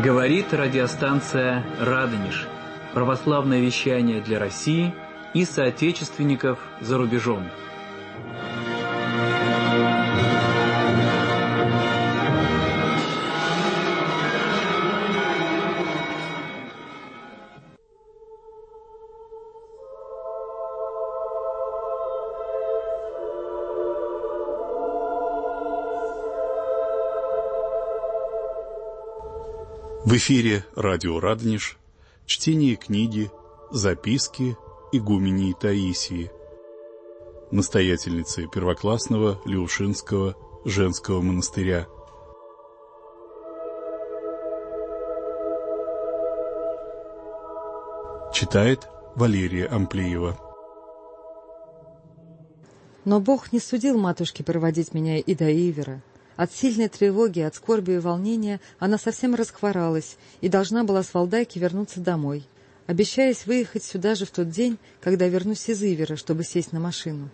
Говорит радиостанция «Радонеж». Православное вещание для России и соотечественников за рубежом. В эфире радио «Радонеж», чтение книги «Записки игуменьи Таисии», настоятельницы первоклассного Леушинского женского монастыря. Читает Валерия Амплиева. Но Бог не судил матушке проводить меня и до Ивера. От сильной тревоги, от скорби и волнения она совсем расхворалась и должна была с Валдайки вернуться домой, обещаясь выехать сюда же в тот день, когда вернусь из Ивера, чтобы сесть на машину.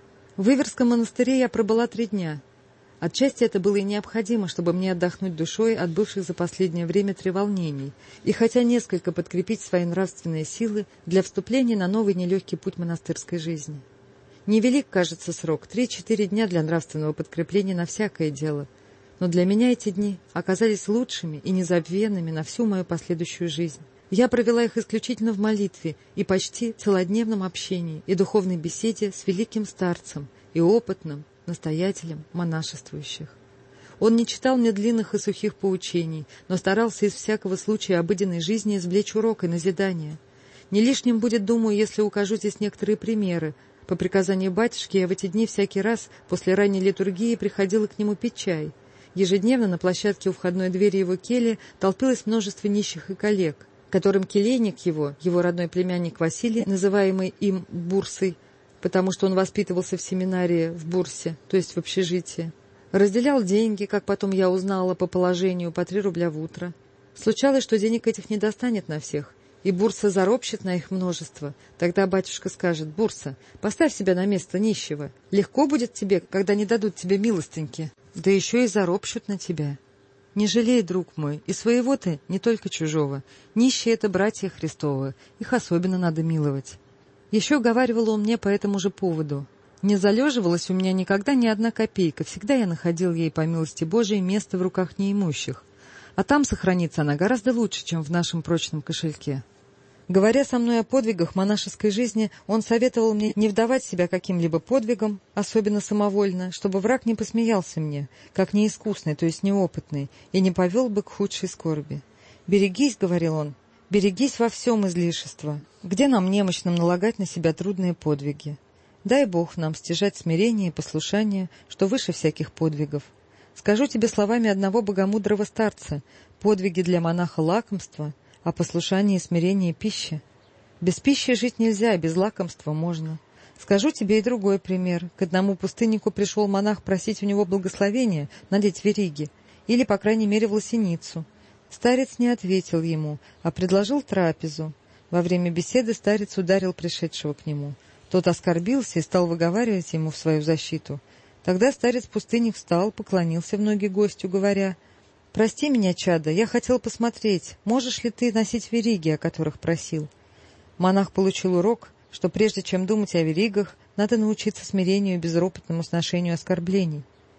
В Иверском монастыре я пробыла 3 дня. Отчасти это было и необходимо, чтобы мне отдохнуть душой от бывших за последнее время треволнений, и хотя несколько подкрепить свои нравственные силы для вступления на новый нелегкий путь монастырской жизни. Невелик, кажется, срок, 3-4 дня для нравственного подкрепления на всякое дело. Но для меня эти дни оказались лучшими и незабвенными на всю мою последующую жизнь. Я провела их исключительно в молитве и почти целодневном общении и духовной беседе с великим старцем и опытным настоятелем монашествующих. Он не читал мне длинных и сухих поучений, но старался из всякого случая обыденной жизни извлечь урок и назидание. Не лишним будет, думаю, если укажу здесь некоторые примеры. По приказанию батюшки я в эти дни всякий раз после ранней литургии приходила к нему пить чай. Ежедневно на площадке у входной двери его кельи толпилось множество нищих и коллег, которым келейник его родной племянник Василий, называемый им Бурсой, потому что он воспитывался в семинарии в Бурсе, то есть в общежитии, разделял деньги, как потом я узнала по положению, по 3 рубля в утро. Случалось, что денег этих не достанет на всех, и Бурса заропщет на их множество. Тогда батюшка скажет: «Бурса, поставь себя на место нищего. Легко будет тебе, когда не дадут тебе милостыньки, да еще и заропщут на тебя. Не жалей, друг мой, и своего ты, не только чужого. Нищие — это братья Христовы, их особенно надо миловать». Еще говаривал он мне по этому же поводу: «Не залеживалась у меня никогда ни одна копейка, всегда я находил ей, по милости Божией, место в руках неимущих. А там сохранится она гораздо лучше, чем в нашем прочном кошельке». Говоря со мной о подвигах монашеской жизни, он советовал мне не вдавать себя каким-либо подвигом, особенно самовольно, чтобы враг не посмеялся мне, как неискусный, то есть неопытный, и не повел бы к худшей скорби. «Берегись, — говорил он, — берегись во всем излишества. Где нам, немощным, налагать на себя трудные подвиги? Дай Бог нам стяжать смирение и послушание, что выше всяких подвигов. Скажу тебе словами одного богомудрого старца: подвиги для монаха — лакомство, а послушание и смирение — пища. Без пищи жить нельзя, без лакомства можно. Скажу тебе и другой пример. К одному пустыннику пришел монах просить у него благословения надеть вериги, или, по крайней мере, власеницу. Старец не ответил ему, а предложил трапезу. Во время беседы старец ударил пришедшего к нему. Тот оскорбился и стал выговаривать ему в свою защиту. Тогда старец-пустынник встал, поклонился в ноги гостю, говоря: «Прости меня, чадо, я хотел посмотреть, можешь ли ты носить вериги, о которых просил». Монах получил урок, что прежде чем думать о веригах, надо научиться смирению и безропотному сношению оскорблений.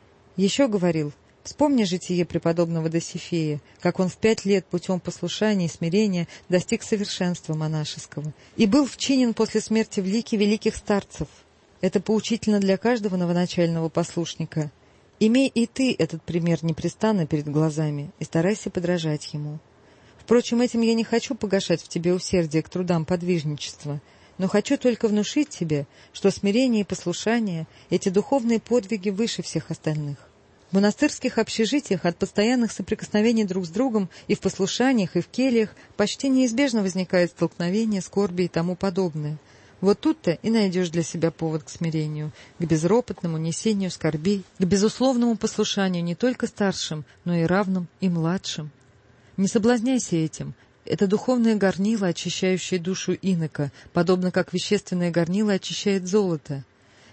Еще говорил: «Вспомни житие преподобного Досифея, как он в 5 лет путем послушания и смирения достиг совершенства монашеского и был вчинен после смерти в лике великих старцев». Это поучительно для каждого новоначального послушника. Имей и ты этот пример непрестанно перед глазами и старайся подражать ему. Впрочем, этим я не хочу погашать в тебе усердие к трудам подвижничества, но хочу только внушить тебе, что смирение и послушание — эти духовные подвиги выше всех остальных. В монастырских общежитиях от постоянных соприкосновений друг с другом и в послушаниях, и в кельях почти неизбежно возникает столкновение, скорби и тому подобное. Вот тут-то и найдешь для себя повод к смирению, к безропотному несению скорбей, к безусловному послушанию не только старшим, но и равным и младшим. Не соблазняйся этим. Это духовное горнило, очищающее душу инока, подобно как вещественное горнило очищает золото.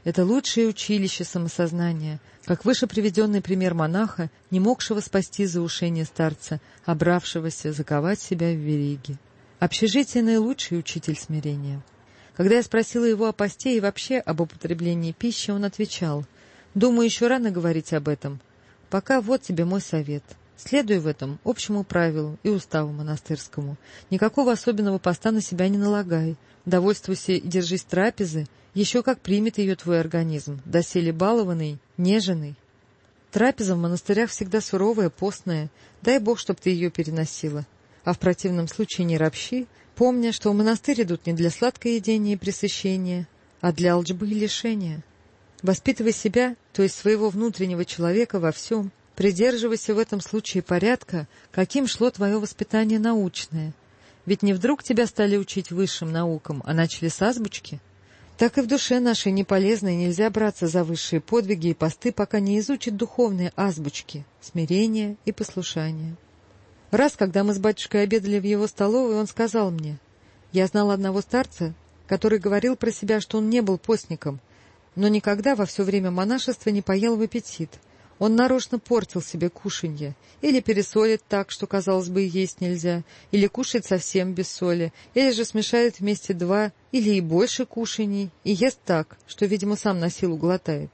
Это лучшее училище самосознания, как выше приведенный пример монаха, не могшего спасти заушение старца, обравшегося заковать себя в вериги. Общежитие — наилучший учитель смирения. Когда я спросила его о посте и вообще об употреблении пищи, он отвечал: «Думаю, еще рано говорить об этом. Пока вот тебе мой совет. Следуй в этом общему правилу и уставу монастырскому. Никакого особенного поста на себя не налагай. Довольствуйся и держись трапезы, еще как примет ее твой организм, доселе балованный, неженный. Трапеза в монастырях всегда суровая, постная. Дай Бог, чтоб ты ее переносила. А в противном случае не ропщи, помня, что в монастырь идут не для сладкоедения и пресыщения, а для алчбы и лишения. Воспитывай себя, то есть своего внутреннего человека, во всем. Придерживайся в этом случае порядка, каким шло твое воспитание научное. Ведь не вдруг тебя стали учить высшим наукам, а начали с азбучки. Так и в душе нашей неполезной нельзя браться за высшие подвиги и посты, пока не изучит духовные азбучки, смирение и послушание. Раз, когда мы с батюшкой обедали в его столовой, он сказал мне: «Я знал одного старца, который говорил про себя, что он не был постником, но никогда во все время монашества не поел в аппетит. Он нарочно портил себе кушанье, или пересолит так, что, казалось бы, и есть нельзя, или кушает совсем без соли, или же смешает вместе два или и больше кушаний, и ест так, что, видимо, сам на силу глотает».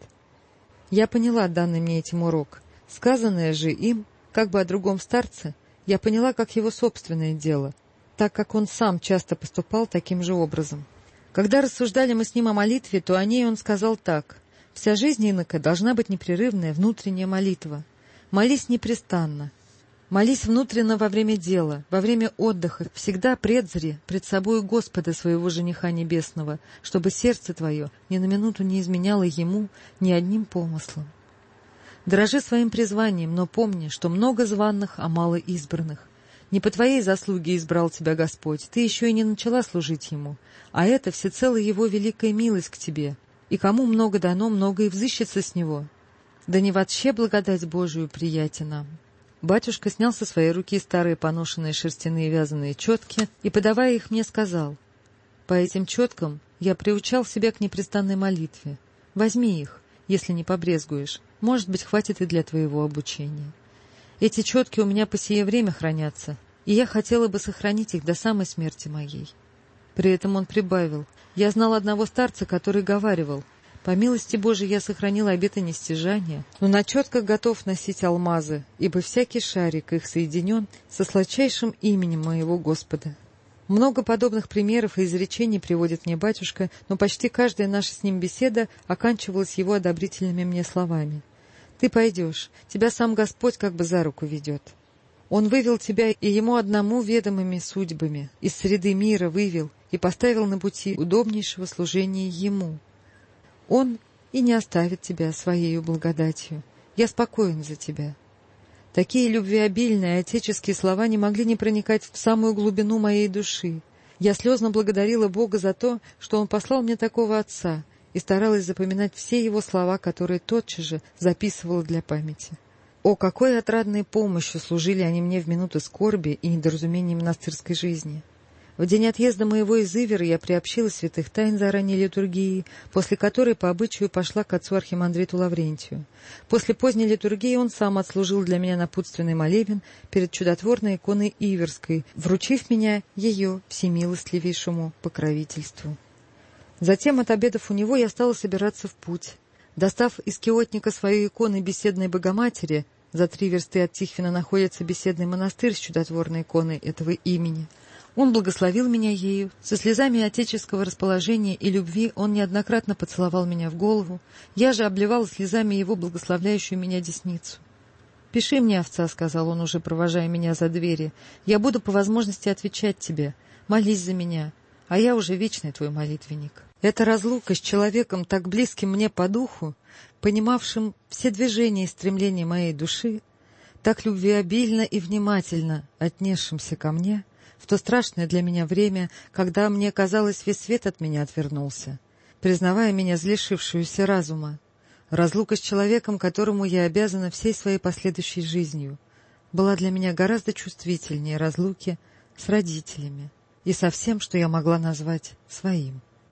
Я поняла данный мне этим урок. Сказанное же им, как бы о другом старце, я поняла как его собственное дело, так как он сам часто поступал таким же образом. Когда рассуждали мы с ним о молитве, то о ней он сказал так: «Вся жизнь инока должна быть непрерывная внутренняя молитва. Молись непрестанно. Молись внутренно во время дела, во время отдыха, всегда предзри пред собою Господа своего жениха небесного, чтобы сердце твое ни на минуту не изменяло ему ни одним помыслом. Дорожи своим призванием, но помни, что много званных, а мало избранных. Не по твоей заслуге избрал тебя Господь, ты еще и не начала служить Ему, а это всецело Его великая милость к тебе. И кому много дано, много и взыщется с него. Да не вообще благодать Божию прияти нам». Батюшка снял со своей руки старые поношенные шерстяные вязаные четки и, подавая их мне, сказал: «По этим четкам я приучал себя к непрестанной молитве. Возьми их, если не побрезгуешь. Может быть, хватит и для твоего обучения. Эти четки у меня по сие время хранятся, и я хотела бы сохранить их до самой смерти моей». При этом он прибавил: «Я знал одного старца, который говаривал: по милости Божией я сохранил обеты нестяжания, но на четках готов носить алмазы, ибо всякий шарик их соединен со сладчайшим именем моего Господа». Много подобных примеров и изречений приводит мне батюшка, но почти каждая наша с ним беседа оканчивалась его одобрительными мне словами. «Ты пойдешь, тебя сам Господь как бы за руку ведет. Он вывел тебя и ему одному ведомыми судьбами, из среды мира вывел и поставил на пути удобнейшего служения Ему. Он и не оставит тебя своею благодатью. Я спокоен за тебя». Такие любвеобильные отеческие слова не могли не проникать в самую глубину моей души. Я слезно благодарила Бога за то, что Он послал мне такого отца, и старалась запоминать все его слова, которые тотчас же записывала для памяти. О, какой отрадной помощью служили они мне в минуты скорби и недоразумений монастырской жизни! В день отъезда моего из Ивера я приобщила святых тайн за ранней литургией, после которой по обычаю пошла к отцу архимандриту Лаврентию. После поздней литургии он сам отслужил для меня напутственный молебен перед чудотворной иконой Иверской, вручив меня ее всемилостливейшему покровительству. Затем, отобедав у него, я стала собираться в путь. Достав из киотника свою икону беседной Богоматери, за 3 версты от Тихвина находится беседный монастырь с чудотворной иконой этого имени, он благословил меня ею. Со слезами отеческого расположения и любви он неоднократно поцеловал меня в голову, я же обливала слезами его благословляющую меня десницу. «Пиши мне, овца», — сказал он, уже провожая меня за двери, — «я буду по возможности отвечать тебе. Молись за меня, а я уже вечный твой молитвенник». Эта разлука с человеком, так близким мне по духу, понимавшим все движения и стремления моей души, так любвеобильно и внимательно отнесшимся ко мне, в то страшное для меня время, когда мне казалось, весь свет от меня отвернулся, признавая меня злишившуюся разума, разлука с человеком, которому я обязана всей своей последующей жизнью, была для меня гораздо чувствительнее разлуки с родителями и со всем, что я могла назвать своим.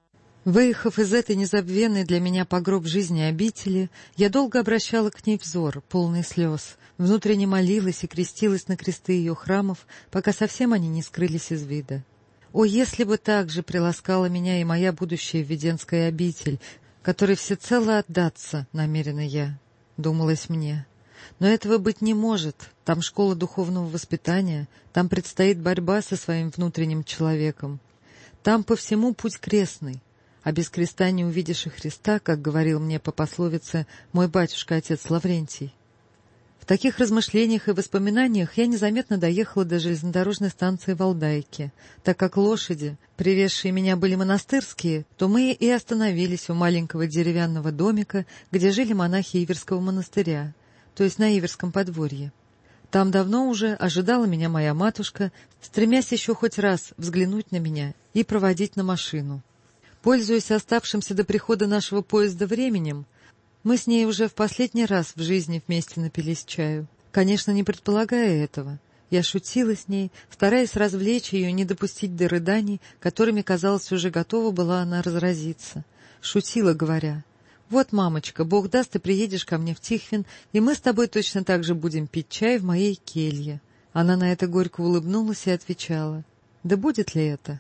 Выехав из этой незабвенной для меня по гроб жизни обители, я долго обращала к ней взор, полный слез, внутренне молилась и крестилась на кресты ее храмов, пока совсем они не скрылись из вида. О, если бы так же приласкала меня и моя будущая Введенская обитель, которой всецело отдаться намерена я, думалось мне. Но этого быть не может, там школа духовного воспитания, там предстоит борьба со своим внутренним человеком. Там по всему путь крестный, а без креста не увидишь и Христа, как говорил мне по пословице мой батюшка-отец Лаврентий. В таких размышлениях и воспоминаниях я незаметно доехала до железнодорожной станции Валдайки. Так как лошади, привезшие меня, были монастырские, то мы и остановились у маленького деревянного домика, где жили монахи Иверского монастыря, то есть на Иверском подворье. Там давно уже ожидала меня моя матушка, стремясь еще хоть раз взглянуть на меня и проводить на машину. Пользуясь оставшимся до прихода нашего поезда временем, мы с ней уже в последний раз в жизни вместе напились чаю. Конечно, не предполагая этого. Я шутила с ней, стараясь развлечь ее, не допустить до рыданий, которыми, казалось, уже готова была она разразиться. Шутила, говоря: «Вот, мамочка, Бог даст, ты приедешь ко мне в Тихвин, и мы с тобой точно так же будем пить чай в моей келье». Она на это горько улыбнулась и отвечала: «Да будет ли это?»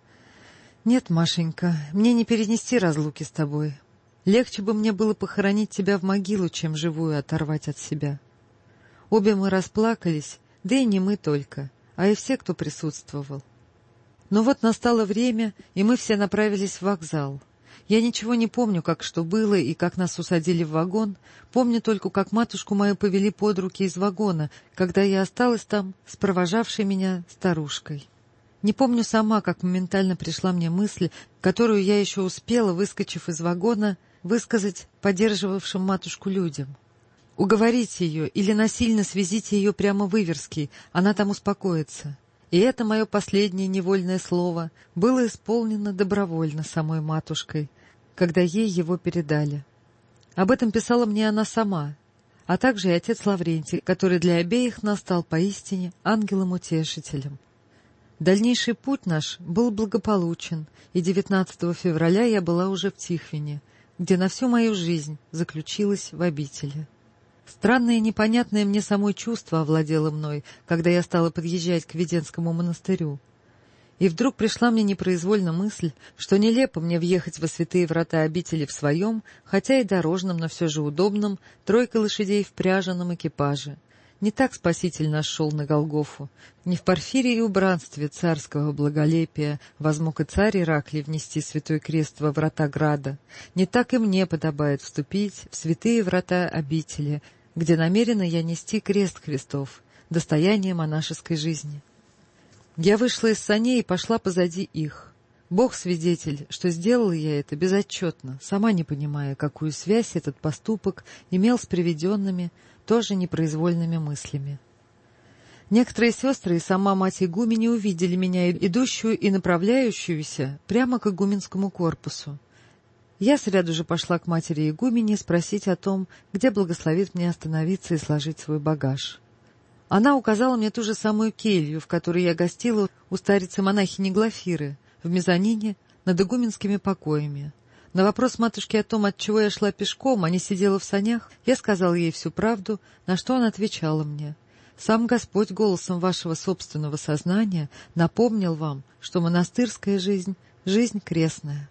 «Нет, Машенька, мне не перенести разлуки с тобой. Легче бы мне было похоронить тебя в могилу, чем живую оторвать от себя». Обе мы расплакались, да и не мы только, а и все, кто присутствовал. Но вот настало время, и мы все направились в вокзал. Я ничего не помню, как что было и как нас усадили в вагон, помню только, как матушку мою повели под руки из вагона, когда я осталась там с провожавшей меня старушкой. Не помню сама, как моментально пришла мне мысль, которую я еще успела, выскочив из вагона, высказать поддерживавшим матушку людям. Уговорите ее или насильно свезите ее прямо в Иверский, она там успокоится. И это мое последнее невольное слово было исполнено добровольно самой матушкой, когда ей его передали. Об этом писала мне она сама, а также и отец Лаврентий, который для обеих нас стал поистине ангелом-утешителем. Дальнейший путь наш был благополучен, и 19 февраля я была уже в Тихвине, где на всю мою жизнь заключилась в обители. Странное и непонятное мне самой чувство овладело мной, когда я стала подъезжать к Введенскому монастырю. И вдруг пришла мне непроизвольно мысль, что нелепо мне въехать во святые врата обители в своем, хотя и дорожном, но все же удобном, тройкой лошадей в впряженном экипаже. Не так Спаситель наш шел на Голгофу, не в порфирии и убранстве царского благолепия возмог и царь Ираклий внести святой крест во врата града, не так и мне подобает вступить в святые врата обители, где намерена я нести крест Христов, достояние монашеской жизни. Я вышла из саней и пошла позади их. Бог свидетель, что сделала я это безотчетно, сама не понимая, какую связь этот поступок имел с приведенными, тоже непроизвольными мыслями. Некоторые сестры и сама мать игумени увидели меня, идущую и направляющуюся прямо к игуменскому корпусу. Я сряду же пошла к матери игумени спросить о том, где благословит мне остановиться и сложить свой багаж. Она указала мне ту же самую келью, в которой я гостила у старицы-монахини Глафиры, в мезонине над игуменскими покоями. На вопрос матушки о том, отчего я шла пешком, а не сидела в санях, я сказала ей всю правду, на что она отвечала мне: «Сам Господь голосом вашего собственного сознания напомнил вам, что монастырская жизнь — жизнь крестная».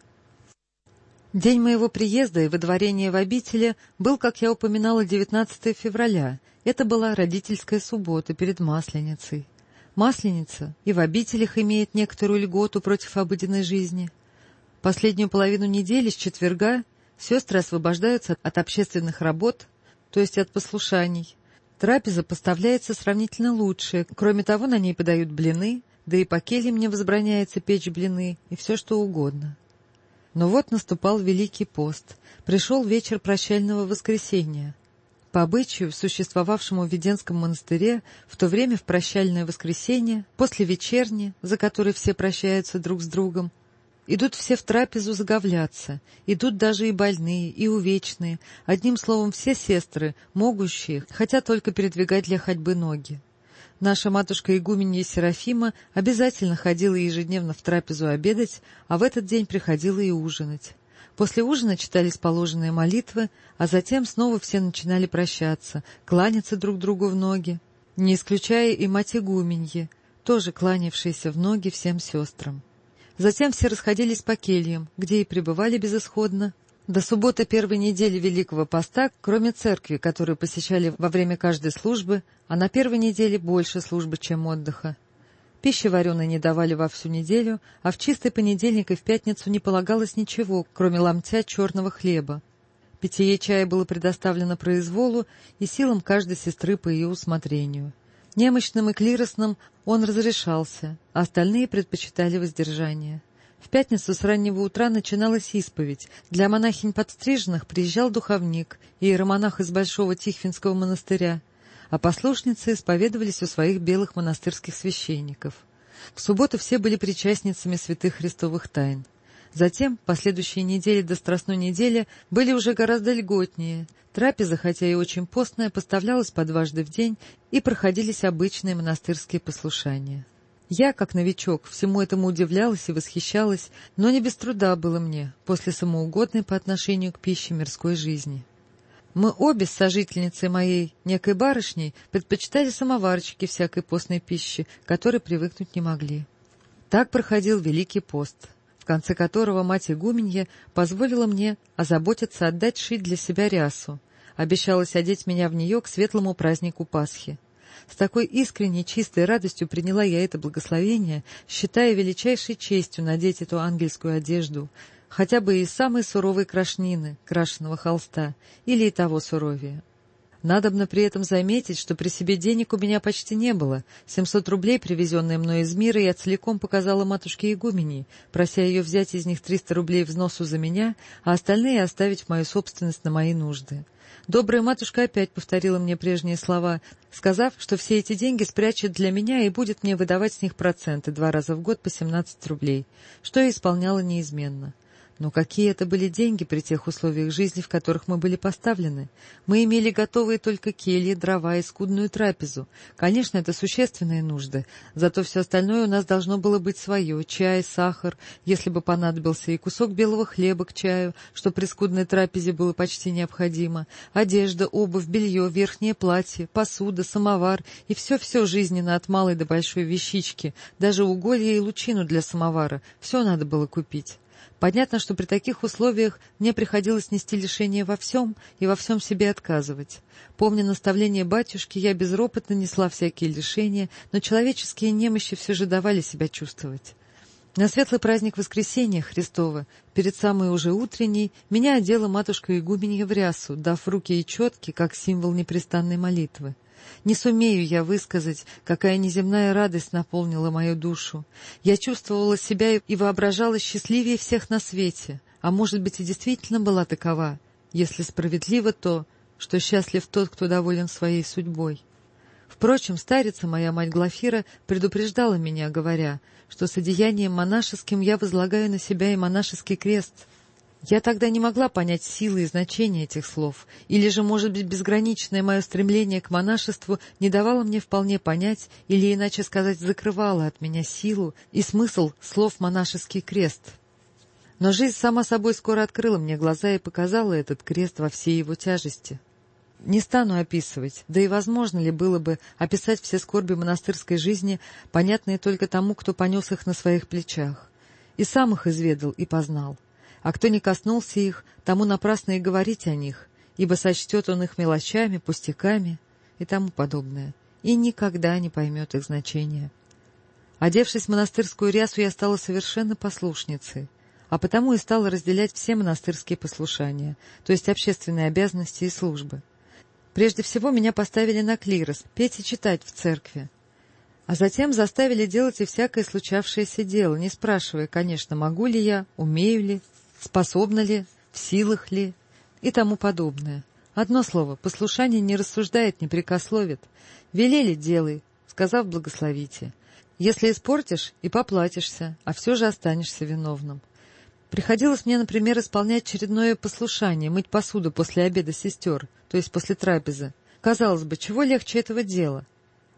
День моего приезда и выдворения в обители был, как я упоминала, 19 февраля. Это была родительская суббота перед Масленицей. Масленица и в обителях имеет некоторую льготу против обыденной жизни. Последнюю половину недели с четверга сестры освобождаются от общественных работ, то есть от послушаний. Трапеза поставляется сравнительно лучшая. Кроме того, на ней подают блины, да и по кельям не возбраняется печь блины и все что угодно. Но вот наступал Великий пост, пришел вечер прощального воскресенья. По обычаю, существовавшему в Введенском монастыре, в то время в прощальное воскресенье, после вечерни, за которой все прощаются друг с другом, идут все в трапезу заговляться, идут даже и больные, и увечные, одним словом, все сестры, могущие, хотя только передвигать для ходьбы ноги. Наша матушка-игуменья Серафима обязательно ходила ежедневно в трапезу обедать, а в этот день приходила и ужинать. После ужина читались положенные молитвы, а затем снова все начинали прощаться, кланяться друг другу в ноги, не исключая и мать игуменьи, тоже кланявшейся в ноги всем сестрам. Затем все расходились по кельям, где и пребывали безысходно до субботы первой недели Великого Поста, кроме церкви, которую посещали во время каждой службы, а на первой неделе больше службы, чем отдыха. Пищи вареной не давали во всю неделю, а в чистый понедельник и в пятницу не полагалось ничего, кроме ломтя черного хлеба. Питье чая было предоставлено произволу и силам каждой сестры по ее усмотрению. Немощным и клиросным он разрешался, а остальные предпочитали воздержание. В пятницу с раннего утра начиналась исповедь. Для монахинь подстриженных приезжал духовник, иеромонах из Большого Тихвинского монастыря, а послушницы исповедовались у своих белых монастырских священников. В субботу все были причастницами святых христовых тайн. Затем, последующие недели до Страстной недели, были уже гораздо льготнее. Трапеза, хотя и очень постная, поставлялась по дважды в день, и проходились обычные монастырские послушания. Я, как новичок, всему этому удивлялась и восхищалась, но не без труда было мне, после самоугодной по отношению к пище мирской жизни. Мы обе с сожительницей моей, некой барышней, предпочитали самоварчики всякой постной пищи, к которой привыкнуть не могли. Так проходил Великий пост, в конце которого мать игуменья позволила мне озаботиться отдать шить для себя рясу, обещалась одеть меня в нее к светлому празднику Пасхи. С такой искренней, чистой радостью приняла я это благословение, считая величайшей честью надеть эту ангельскую одежду, хотя бы из самой суровой крашнины, крашеного холста, или и того суровее. Надобно при этом заметить, что при себе денег у меня почти не было. 700 рублей, привезенные мной из мира, я целиком показала матушке игумении, прося ее взять из них 300 рублей взносу за меня, а остальные оставить в мою собственность на мои нужды. Добрая матушка опять повторила мне прежние слова, сказав, что все эти деньги спрячет для меня и будет мне выдавать с них проценты 2 раза в год по 17 рублей, что я исполняла неизменно. Но какие это были деньги при тех условиях жизни, в которых мы были поставлены? Мы имели готовые только кельи, дрова и скудную трапезу. Конечно, это существенные нужды, зато все остальное у нас должно было быть свое: чай, сахар, если бы понадобился, и кусок белого хлеба к чаю, что при скудной трапезе было почти необходимо, одежда, обувь, белье, верхнее платье, посуда, самовар и все-все жизненно от малой до большой вещички, даже уголья и лучину для самовара, все надо было купить. Понятно, что при таких условиях мне приходилось нести лишения во всем и во всем себе отказывать. Помня наставление батюшки, я безропотно несла всякие лишения, но человеческие немощи все же давали себя чувствовать. На светлый праздник Воскресения Христова, перед самой уже утренней, меня одела матушка игуменья в рясу, дав в руки и четки, как символ непрестанной молитвы. Не сумею я высказать, какая неземная радость наполнила мою душу. Я чувствовала себя и воображала счастливее всех на свете, а может быть и действительно была такова, если справедливо то, что счастлив тот, кто доволен своей судьбой. Впрочем, старица моя, мать Глафира, предупреждала меня, говоря, что с одеянием монашеским я возлагаю на себя и монашеский крест. Я тогда не могла понять силы и значения этих слов, или же, может быть, безграничное мое стремление к монашеству не давало мне вполне понять, или, иначе сказать, закрывало от меня силу и смысл слов «монашеский крест». Но жизнь сама собой скоро открыла мне глаза и показала этот крест во всей его тяжести. Не стану описывать, да и возможно ли было бы описать все скорби монастырской жизни, понятные только тому, кто понес их на своих плечах, и сам их изведал и познал. А кто не коснулся их, тому напрасно и говорить о них, ибо сочтет он их мелочами, пустяками и тому подобное, и никогда не поймет их значения. Одевшись в монастырскую рясу, я стала совершенно послушницей, а потому и стала разделять все монастырские послушания, то есть общественные обязанности и службы. Прежде всего меня поставили на клирос, петь и читать в церкви, а затем заставили делать и всякое случавшееся дело, не спрашивая, конечно, могу ли я, умею ли, способна ли, в силах ли и тому подобное. Одно слово, послушание не рассуждает, не прекословит. Велели — делай, сказав — благословите. Если испортишь, и поплатишься, а все же останешься виновным. Приходилось мне, например, исполнять очередное послушание, мыть посуду после обеда сестер, то есть после трапезы. Казалось бы, чего легче этого дела?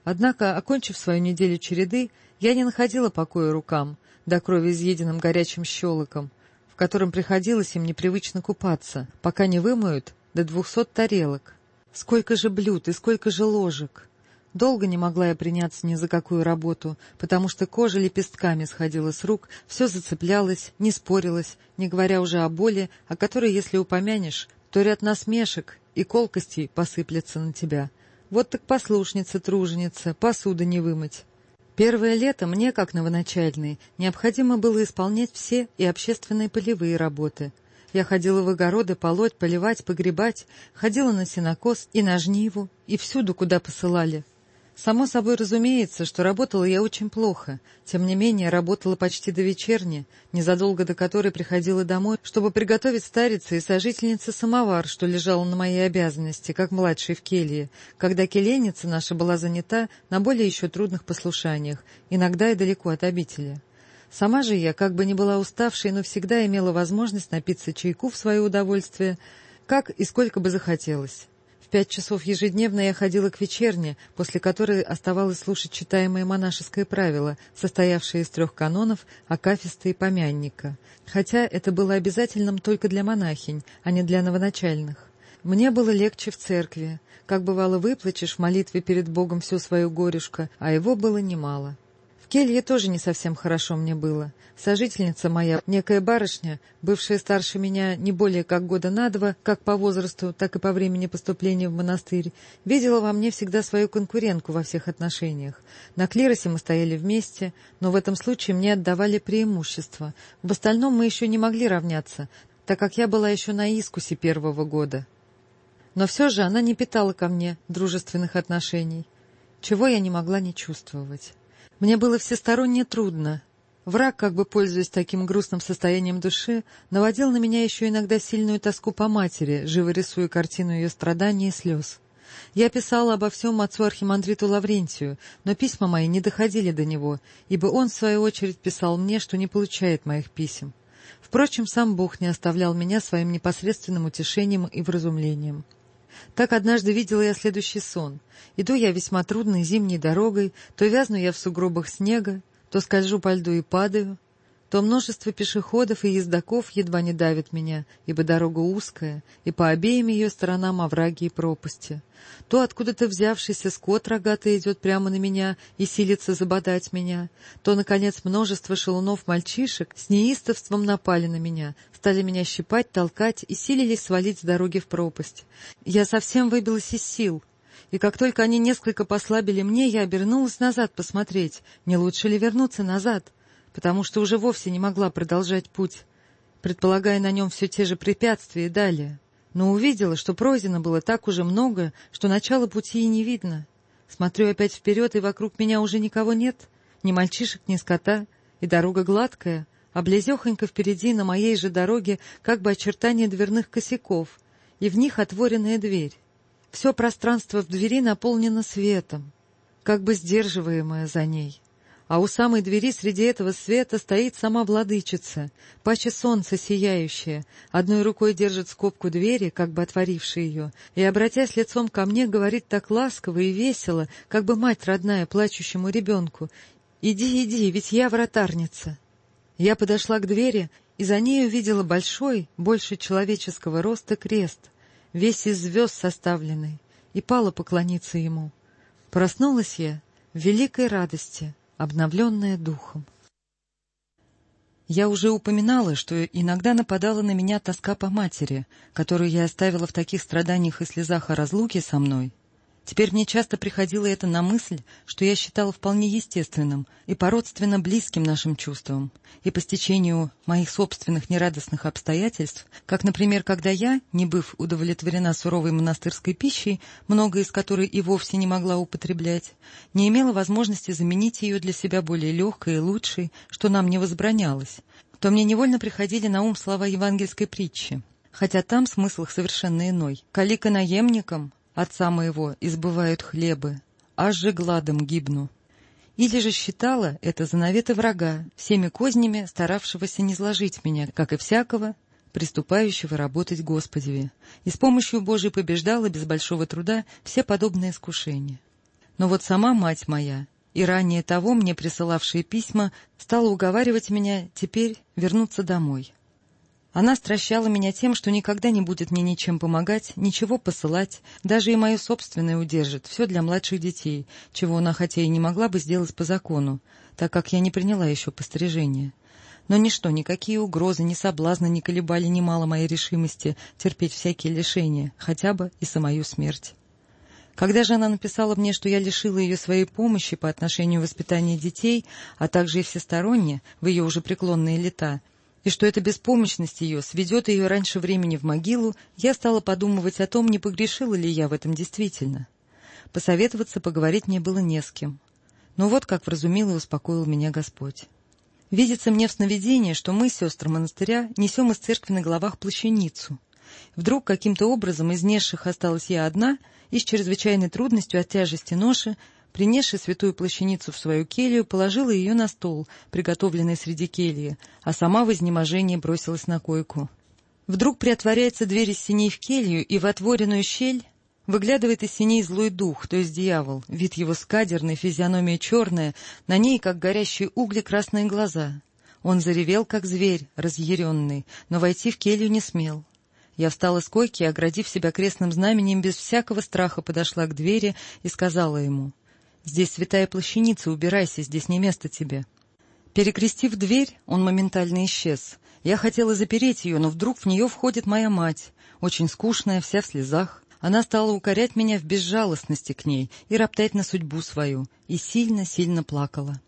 Однако, окончив свою неделю череды, я не находила покоя рукам, до крови изъеденным горячим щелоком, в котором приходилось им непривычно купаться, пока не вымоют до 200 тарелок. Сколько же блюд и сколько же ложек! Долго не могла я приняться ни за какую работу, потому что кожа лепестками сходила с рук, все зацеплялось, не спорилось, не говоря уже о боли, о которой, если упомянешь, то ряд насмешек и колкостей посыплется на тебя. Вот так послушница, труженица, посуду не вымыть. Первое лето мне, как новоначальной, необходимо было исполнять все и общественные полевые работы. Я ходила в огороды полоть, поливать, погребать, ходила на сенокос и на жниву, и всюду, куда посылали. Само собой разумеется, что работала я очень плохо, тем не менее работала почти до вечерни, незадолго до которой приходила домой, чтобы приготовить старице и сожительнице самовар, что лежало на моей обязанности, как младшей в келье, когда келейница наша была занята на более еще трудных послушаниях, иногда и далеко от обители. Сама же я, как бы ни была уставшей, но всегда имела возможность напиться чайку в свое удовольствие, как и сколько бы захотелось. В 5 часов ежедневно я ходила к вечерне, после которой оставалось слушать читаемое монашеское правило, состоявшее из 3 канонов, акафиста и помянника, хотя это было обязательным только для монахинь, а не для новоначальных. Мне было легче в церкви, как бывало выплачешь в молитве перед Богом всю свою горюшко, а его было немало. В келье тоже не совсем хорошо мне было. Сожительница моя, некая барышня, бывшая старше меня не более как года на 2, как по возрасту, так и по времени поступления в монастырь, видела во мне всегда свою конкурентку во всех отношениях. На клиросе мы стояли вместе, но в этом случае мне отдавали преимущество. В остальном мы еще не могли равняться, так как я была еще на искусе 1-го года. Но все же она не питала ко мне дружественных отношений, чего я не могла не чувствовать. Мне было всесторонне трудно. Враг, как бы пользуясь таким грустным состоянием души, наводил на меня еще иногда сильную тоску по матери, живо рисуя картину ее страданий и слез. Я писала обо всем отцу архимандриту Лаврентию, но письма мои не доходили до него, ибо он, в свою очередь, писал мне, что не получает моих писем. Впрочем, сам Бог не оставлял меня своим непосредственным утешением и вразумлением. Так однажды видела я следующий сон. Иду я весьма трудной зимней дорогой, то вязну я в сугробах снега, то скольжу по льду и падаю, то множество пешеходов и ездоков едва не давит меня, ибо дорога узкая, и по обеим ее сторонам овраги и пропасти. То откуда-то взявшийся скот рогатый идет прямо на меня и силится забодать меня, то, наконец, множество шалунов-мальчишек с неистовством напали на меня, стали меня щипать, толкать и силились свалить с дороги в пропасть. Я совсем выбилась из сил, и как только они несколько послабили мне, я обернулась назад посмотреть, не лучше ли вернуться назад, потому что уже вовсе не могла продолжать путь, предполагая на нем все те же препятствия и далее. Но увидела, что пройдено было так уже много, что начала пути и не видно. Смотрю опять вперед, и вокруг меня уже никого нет, ни мальчишек, ни скота, и дорога гладкая, а близехонько впереди на моей же дороге как бы очертания дверных косяков, и в них отворенная дверь. Все пространство в двери наполнено светом, как бы сдерживаемое за ней. А у самой двери среди этого света стоит сама владычица, паче солнце сияющее, одной рукой держит скобку двери, как бы отворившей ее, и, обратясь лицом ко мне, говорит так ласково и весело, как бы мать родная плачущему ребенку: «Иди, иди, ведь я вратарница». Я подошла к двери, и за ней увидела большой, больше человеческого роста крест, весь из звезд составленный, и пала поклониться ему. Проснулась я в великой радости, обновленная духом. Я уже упоминала, что иногда нападала на меня тоска по матери, которую я оставила в таких страданиях и слезах о разлуке со мной. Теперь мне часто приходило это на мысль, что я считала вполне естественным и породственно близким нашим чувствам, и по стечению моих собственных нерадостных обстоятельств, как, например, когда я, не быв удовлетворена суровой монастырской пищей, многое из которой и вовсе не могла употреблять, не имела возможности заменить ее для себя более легкой и лучшей, что нам не возбранялось, то мне невольно приходили на ум слова евангельской притчи, хотя там смысл их совершенно иной. «Калика наемникам отца моего избывают хлебы, аж же гладом гибну». Или же считала это за наветы врага, всеми кознями старавшегося низложить меня, как и всякого, приступающего работать Господеве, и с помощью Божией побеждала без большого труда все подобные искушения. Но вот сама мать моя, и ранее того мне присылавшие письма, стала уговаривать меня теперь вернуться домой. Она стращала меня тем, что никогда не будет мне ничем помогать, ничего посылать, даже и мое собственное удержит, все для младших детей, чего она хотя и не могла бы сделать по закону, так как я не приняла еще пострижение. Но ничто, никакие угрозы, ни соблазны не колебали немало моей решимости терпеть всякие лишения, хотя бы и самую смерть. Когда же она написала мне, что я лишила ее своей помощи по отношению к воспитанию детей, а также и всесторонне, в ее уже преклонные лета, и что эта беспомощность ее сведет ее раньше времени в могилу, я стала подумывать о том, не погрешила ли я в этом действительно. Посоветоваться, поговорить мне было не с кем. Но вот как вразумил и успокоил меня Господь. Видится мне в сновидении, что мы, сестры монастыря, несем из церкви на головах плащаницу. Вдруг каким-то образом из несших осталась я одна и с чрезвычайной трудностью от тяжести ноши, принесши святую плащаницу в свою келью, положила ее на стол, приготовленный среди кельи, а сама в изнеможении бросилась на койку. Вдруг приотворяется дверь из сеней в келью, и в отворенную щель выглядывает из сеней злой дух, то есть дьявол, вид его скадерный, физиономия черная, на ней, как горящие угли, красные глаза. Он заревел, как зверь, разъяренный, но войти в келью не смел. Я встала с койки и, оградив себя крестным знаменем, без всякого страха подошла к двери и сказала ему: «Здесь святая плащаница, убирайся, здесь не место тебе». Перекрестив дверь, он моментально исчез. Я хотела запереть ее, но вдруг в нее входит моя мать, очень скучная, вся в слезах. Она стала укорять меня в безжалостности к ней и роптать на судьбу свою, и сильно-сильно плакала.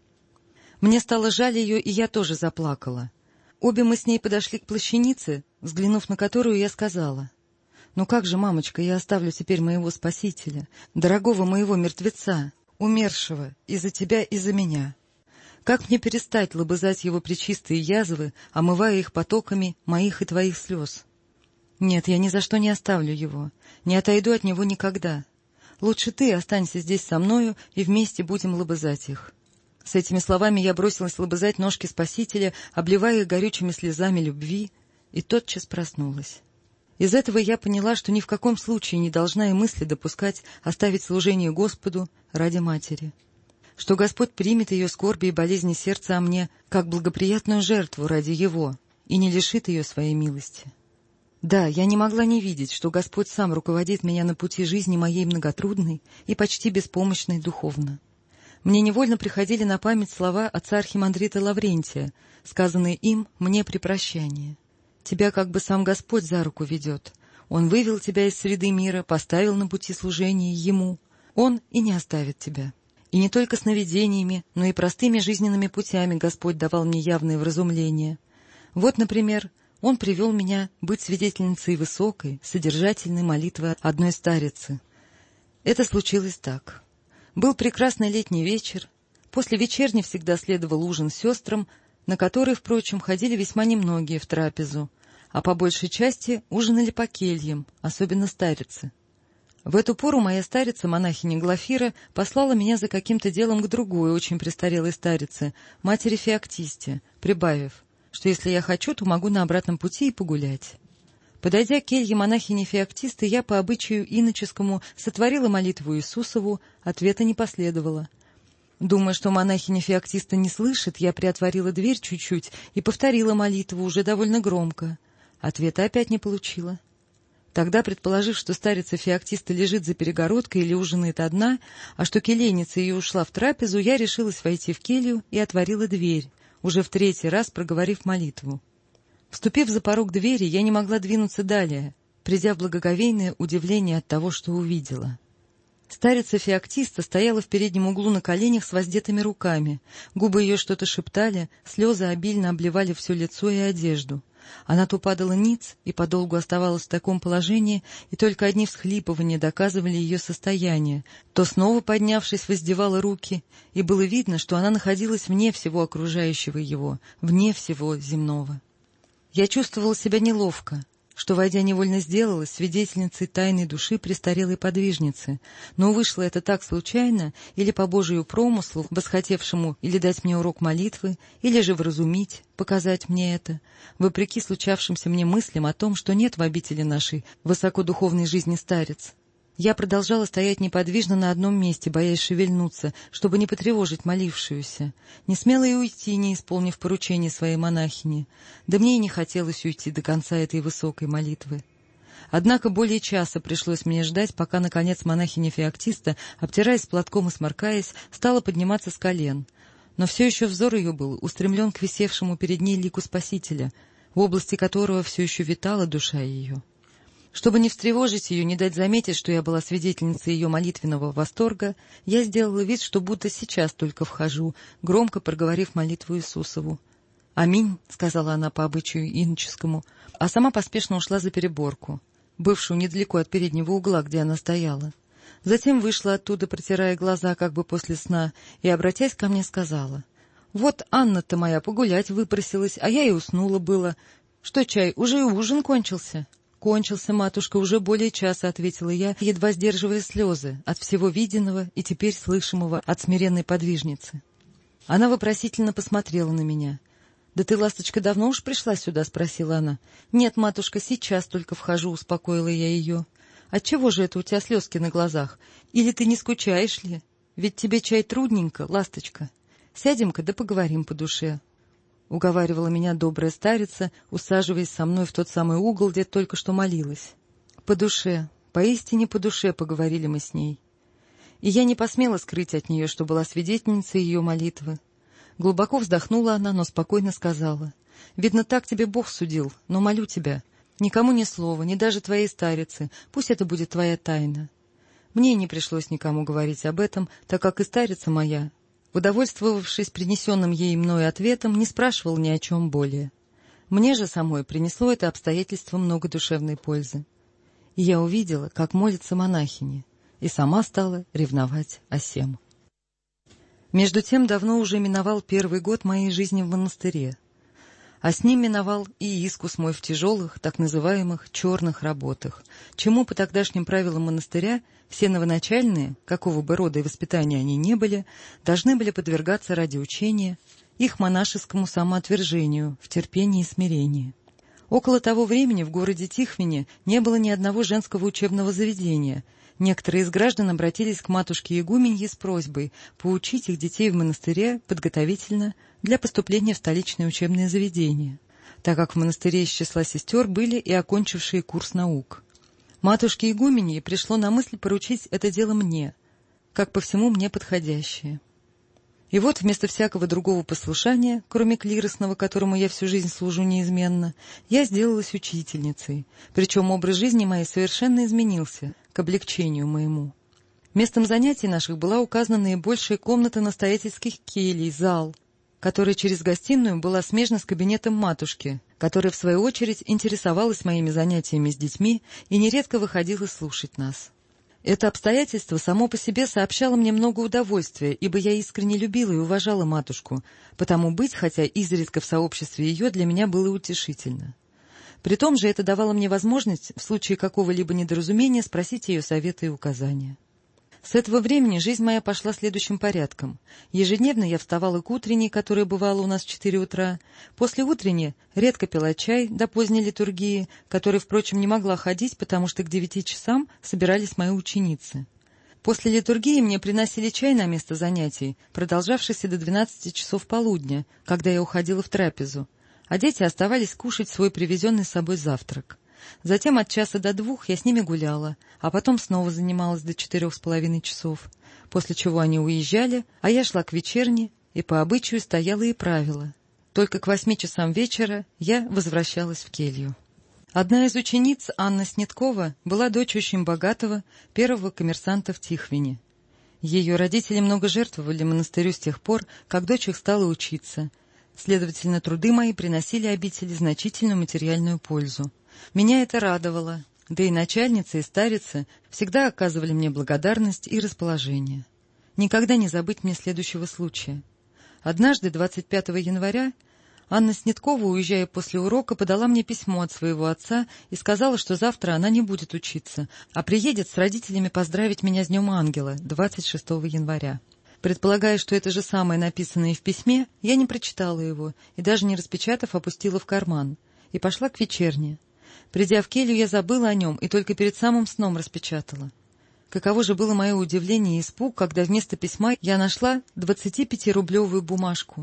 Мне стало жаль ее, и я тоже заплакала. Обе мы с ней подошли к плащанице, взглянув на которую, я сказала: «Ну как же, мамочка, я оставлю теперь моего спасителя, дорогого моего мертвеца, умершего из-за тебя и за меня? Как мне перестать лобызать его пречистые язвы, омывая их потоками моих и твоих слез? Нет, я ни за что не оставлю его, не отойду от него никогда. Лучше ты останься здесь со мною, и вместе будем лобызать их». С этими словами я бросилась лобызать ножки Спасителя, обливая их горючими слезами любви, и тотчас проснулась. Из этого я поняла, что ни в каком случае не должна и мысли допускать оставить служение Господу ради матери, что Господь примет ее скорби и болезни сердца о мне как благоприятную жертву ради Его и не лишит ее своей милости. Да, я не могла не видеть, что Господь сам руководит меня на пути жизни моей многотрудной и почти беспомощной духовно. Мне невольно приходили на память слова отца архимандрита Лаврентия, сказанные им мне при прощании. «Тебя как бы сам Господь за руку ведет. Он вывел тебя из среды мира, поставил на пути служения Ему. Он и не оставит тебя». И не только сновидениями, но и простыми жизненными путями Господь давал мне явное вразумление. Вот, например, Он привел меня быть свидетельницей высокой, содержательной молитвы одной старицы. Это случилось так. Был прекрасный летний вечер. После вечерни всегда следовал ужин сестрам, на который, впрочем, ходили весьма немногие в трапезу, а по большей части ужинали по кельям, особенно старицы. В эту пору моя старица, монахиня Глафира, послала меня за каким-то делом к другой, очень престарелой старице, матери Феоктисте, прибавив, что если я хочу, то могу на обратном пути и погулять. Подойдя к келье монахини Феоктисты, я по обычаю иноческому сотворила молитву Иисусову, ответа не последовало. Думая, что монахиня Феоктиста не слышит, я приотворила дверь чуть-чуть и повторила молитву уже довольно громко. Ответа опять не получила. Тогда, предположив, что старица Феоктиста лежит за перегородкой или ужинает одна, а что келейница ее ушла в трапезу, я решилась войти в келью и отворила дверь, уже в 3-й раз проговорив молитву. Вступив за порог двери, я не могла двинуться далее, придя в благоговейное удивление от того, что увидела. Старица Феоктиста стояла в переднем углу на коленях с воздетыми руками, губы ее что-то шептали, слезы обильно обливали все лицо и одежду. Она то падала ниц и подолгу оставалась в таком положении, и только одни всхлипывания доказывали ее состояние, то снова, поднявшись, воздевала руки, и было видно, что она находилась вне всего окружающего его, вне всего земного. Я чувствовала себя неловко, что, войдя, невольно сделалась свидетельницей тайной души престарелой подвижницы, но вышло это так случайно, или по Божию промыслу, восхотевшему или дать мне урок молитвы, или же вразумить, показать мне это, вопреки случавшимся мне мыслям о том, что нет в обители нашей высокодуховной жизни старец. Я продолжала стоять неподвижно на одном месте, боясь шевельнуться, чтобы не потревожить молившуюся. Не смела и уйти, не исполнив поручение своей монахини. Да мне и не хотелось уйти до конца этой высокой молитвы. Однако более часа пришлось мне ждать, пока, наконец, монахиня Феоктиста, обтираясь платком и сморкаясь, стала подниматься с колен. Но все еще взор ее был устремлен к висевшему перед ней лику Спасителя, в области которого все еще витала душа ее. Чтобы не встревожить ее, не дать заметить, что я была свидетельницей ее молитвенного восторга, я сделала вид, что будто сейчас только вхожу, громко проговорив молитву Иисусову. «Аминь», — сказала она по обычаю иноческому, а сама поспешно ушла за переборку, бывшую недалеко от переднего угла, где она стояла. Затем вышла оттуда, протирая глаза, как бы после сна, и, обратясь ко мне, сказала: «Вот Анна-то моя погулять выпросилась, а я и уснула было. Что, чай, уже и ужин кончился?» «Кончился, матушка, уже более часа», — ответила я, едва сдерживая слезы от всего виденного и теперь слышимого от смиренной подвижницы. Она вопросительно посмотрела на меня. «Да ты, ласточка, давно уж пришла сюда?» — спросила она. «Нет, матушка, сейчас только вхожу», — успокоила я ее. «Отчего же это у тебя слезки на глазах? Или ты не скучаешь ли? Ведь тебе чай трудненько, ласточка. Сядем-ка да поговорим по душе». Уговаривала меня добрая старица, усаживаясь со мной в тот самый угол, где только что молилась. По душе, поистине по душе поговорили мы с ней. И я не посмела скрыть от нее, что была свидетельницей ее молитвы. Глубоко вздохнула она, но спокойно сказала: «Видно, так тебе Бог судил, но молю тебя, никому ни слова, ни даже твоей старице, пусть это будет твоя тайна». Мне не пришлось никому говорить об этом, так как и старица моя, удовольствовавшись принесенным ей мною ответом, не спрашивал ни о чем более. Мне же самой принесло это обстоятельство много душевной пользы. И я увидела, как молится монахиня, и сама стала ревновать о сем. Между тем давно уже миновал первый год моей жизни в монастыре, а с ним миновал и искус мой в тяжелых, так называемых черных работах, чему по тогдашним правилам монастыря все новоначальные, какого бы рода и воспитания они ни были, должны были подвергаться ради учения их монашескому самоотвержению в терпении и смирении. Около того времени в городе Тихвине не было ни одного женского учебного заведения. Некоторые из граждан обратились к матушке-игуменье с просьбой поучить их детей в монастыре подготовительно для поступления в столичные учебные заведения, так как в монастыре из числа сестер были и окончившие курс наук. Матушке-игуменье пришло на мысль поручить это дело мне, как по всему мне подходящее. И вот вместо всякого другого послушания, кроме клиросного, которому я всю жизнь служу неизменно, я сделалась учительницей, причем образ жизни моей совершенно изменился к облегчению моему. Местом занятий наших была указана наибольшая комната настоятельских келий, зал, которая через гостиную была смежна с кабинетом матушки, которая, в свою очередь, интересовалась моими занятиями с детьми и нередко выходила слушать нас. Это обстоятельство само по себе сообщало мне много удовольствия, ибо я искренне любила и уважала матушку, потому быть, хотя изредка в сообществе ее, для меня было утешительно. При том же это давало мне возможность в случае какого-либо недоразумения спросить ее совета и указания. С этого времени жизнь моя пошла следующим порядком. Ежедневно я вставала к утренней, которая бывала у нас в 4 утра. После утренней редко пила чай до поздней литургии, которая, впрочем, не могла ходить, потому что к 9 часам собирались мои ученицы. После литургии мне приносили чай на место занятий, продолжавшийся до 12 часов полудня, когда я уходила в трапезу, а дети оставались кушать свой привезенный с собой завтрак. Затем от 1 до 2 я с ними гуляла, а потом снова занималась до 4,5 часов, после чего они уезжали, а я шла к вечерне и по обычаю стояла и правила. Только к 8 часам вечера я возвращалась в келью. Одна из учениц, Анна Снеткова, была дочь очень богатого первого коммерсанта в Тихвине. Ее родители много жертвовали монастырю с тех пор, как дочь их стала учиться. Следовательно, труды мои приносили обители значительную материальную пользу. Меня это радовало, да и начальница и старица всегда оказывали мне благодарность и расположение. Никогда не забыть мне следующего случая. Однажды, 25 января, Анна Снеткова, уезжая после урока, подала мне письмо от своего отца и сказала, что завтра она не будет учиться, а приедет с родителями поздравить меня с Днем Ангела, 26 января. Предполагая, что это же самое написанное в письме, я не прочитала его и, даже не распечатав, опустила в карман и пошла к вечерне. Придя в келью, я забыла о нем и только перед самым сном распечатала. Каково же было мое удивление и испуг, когда вместо письма я нашла 25-рублевую бумажку.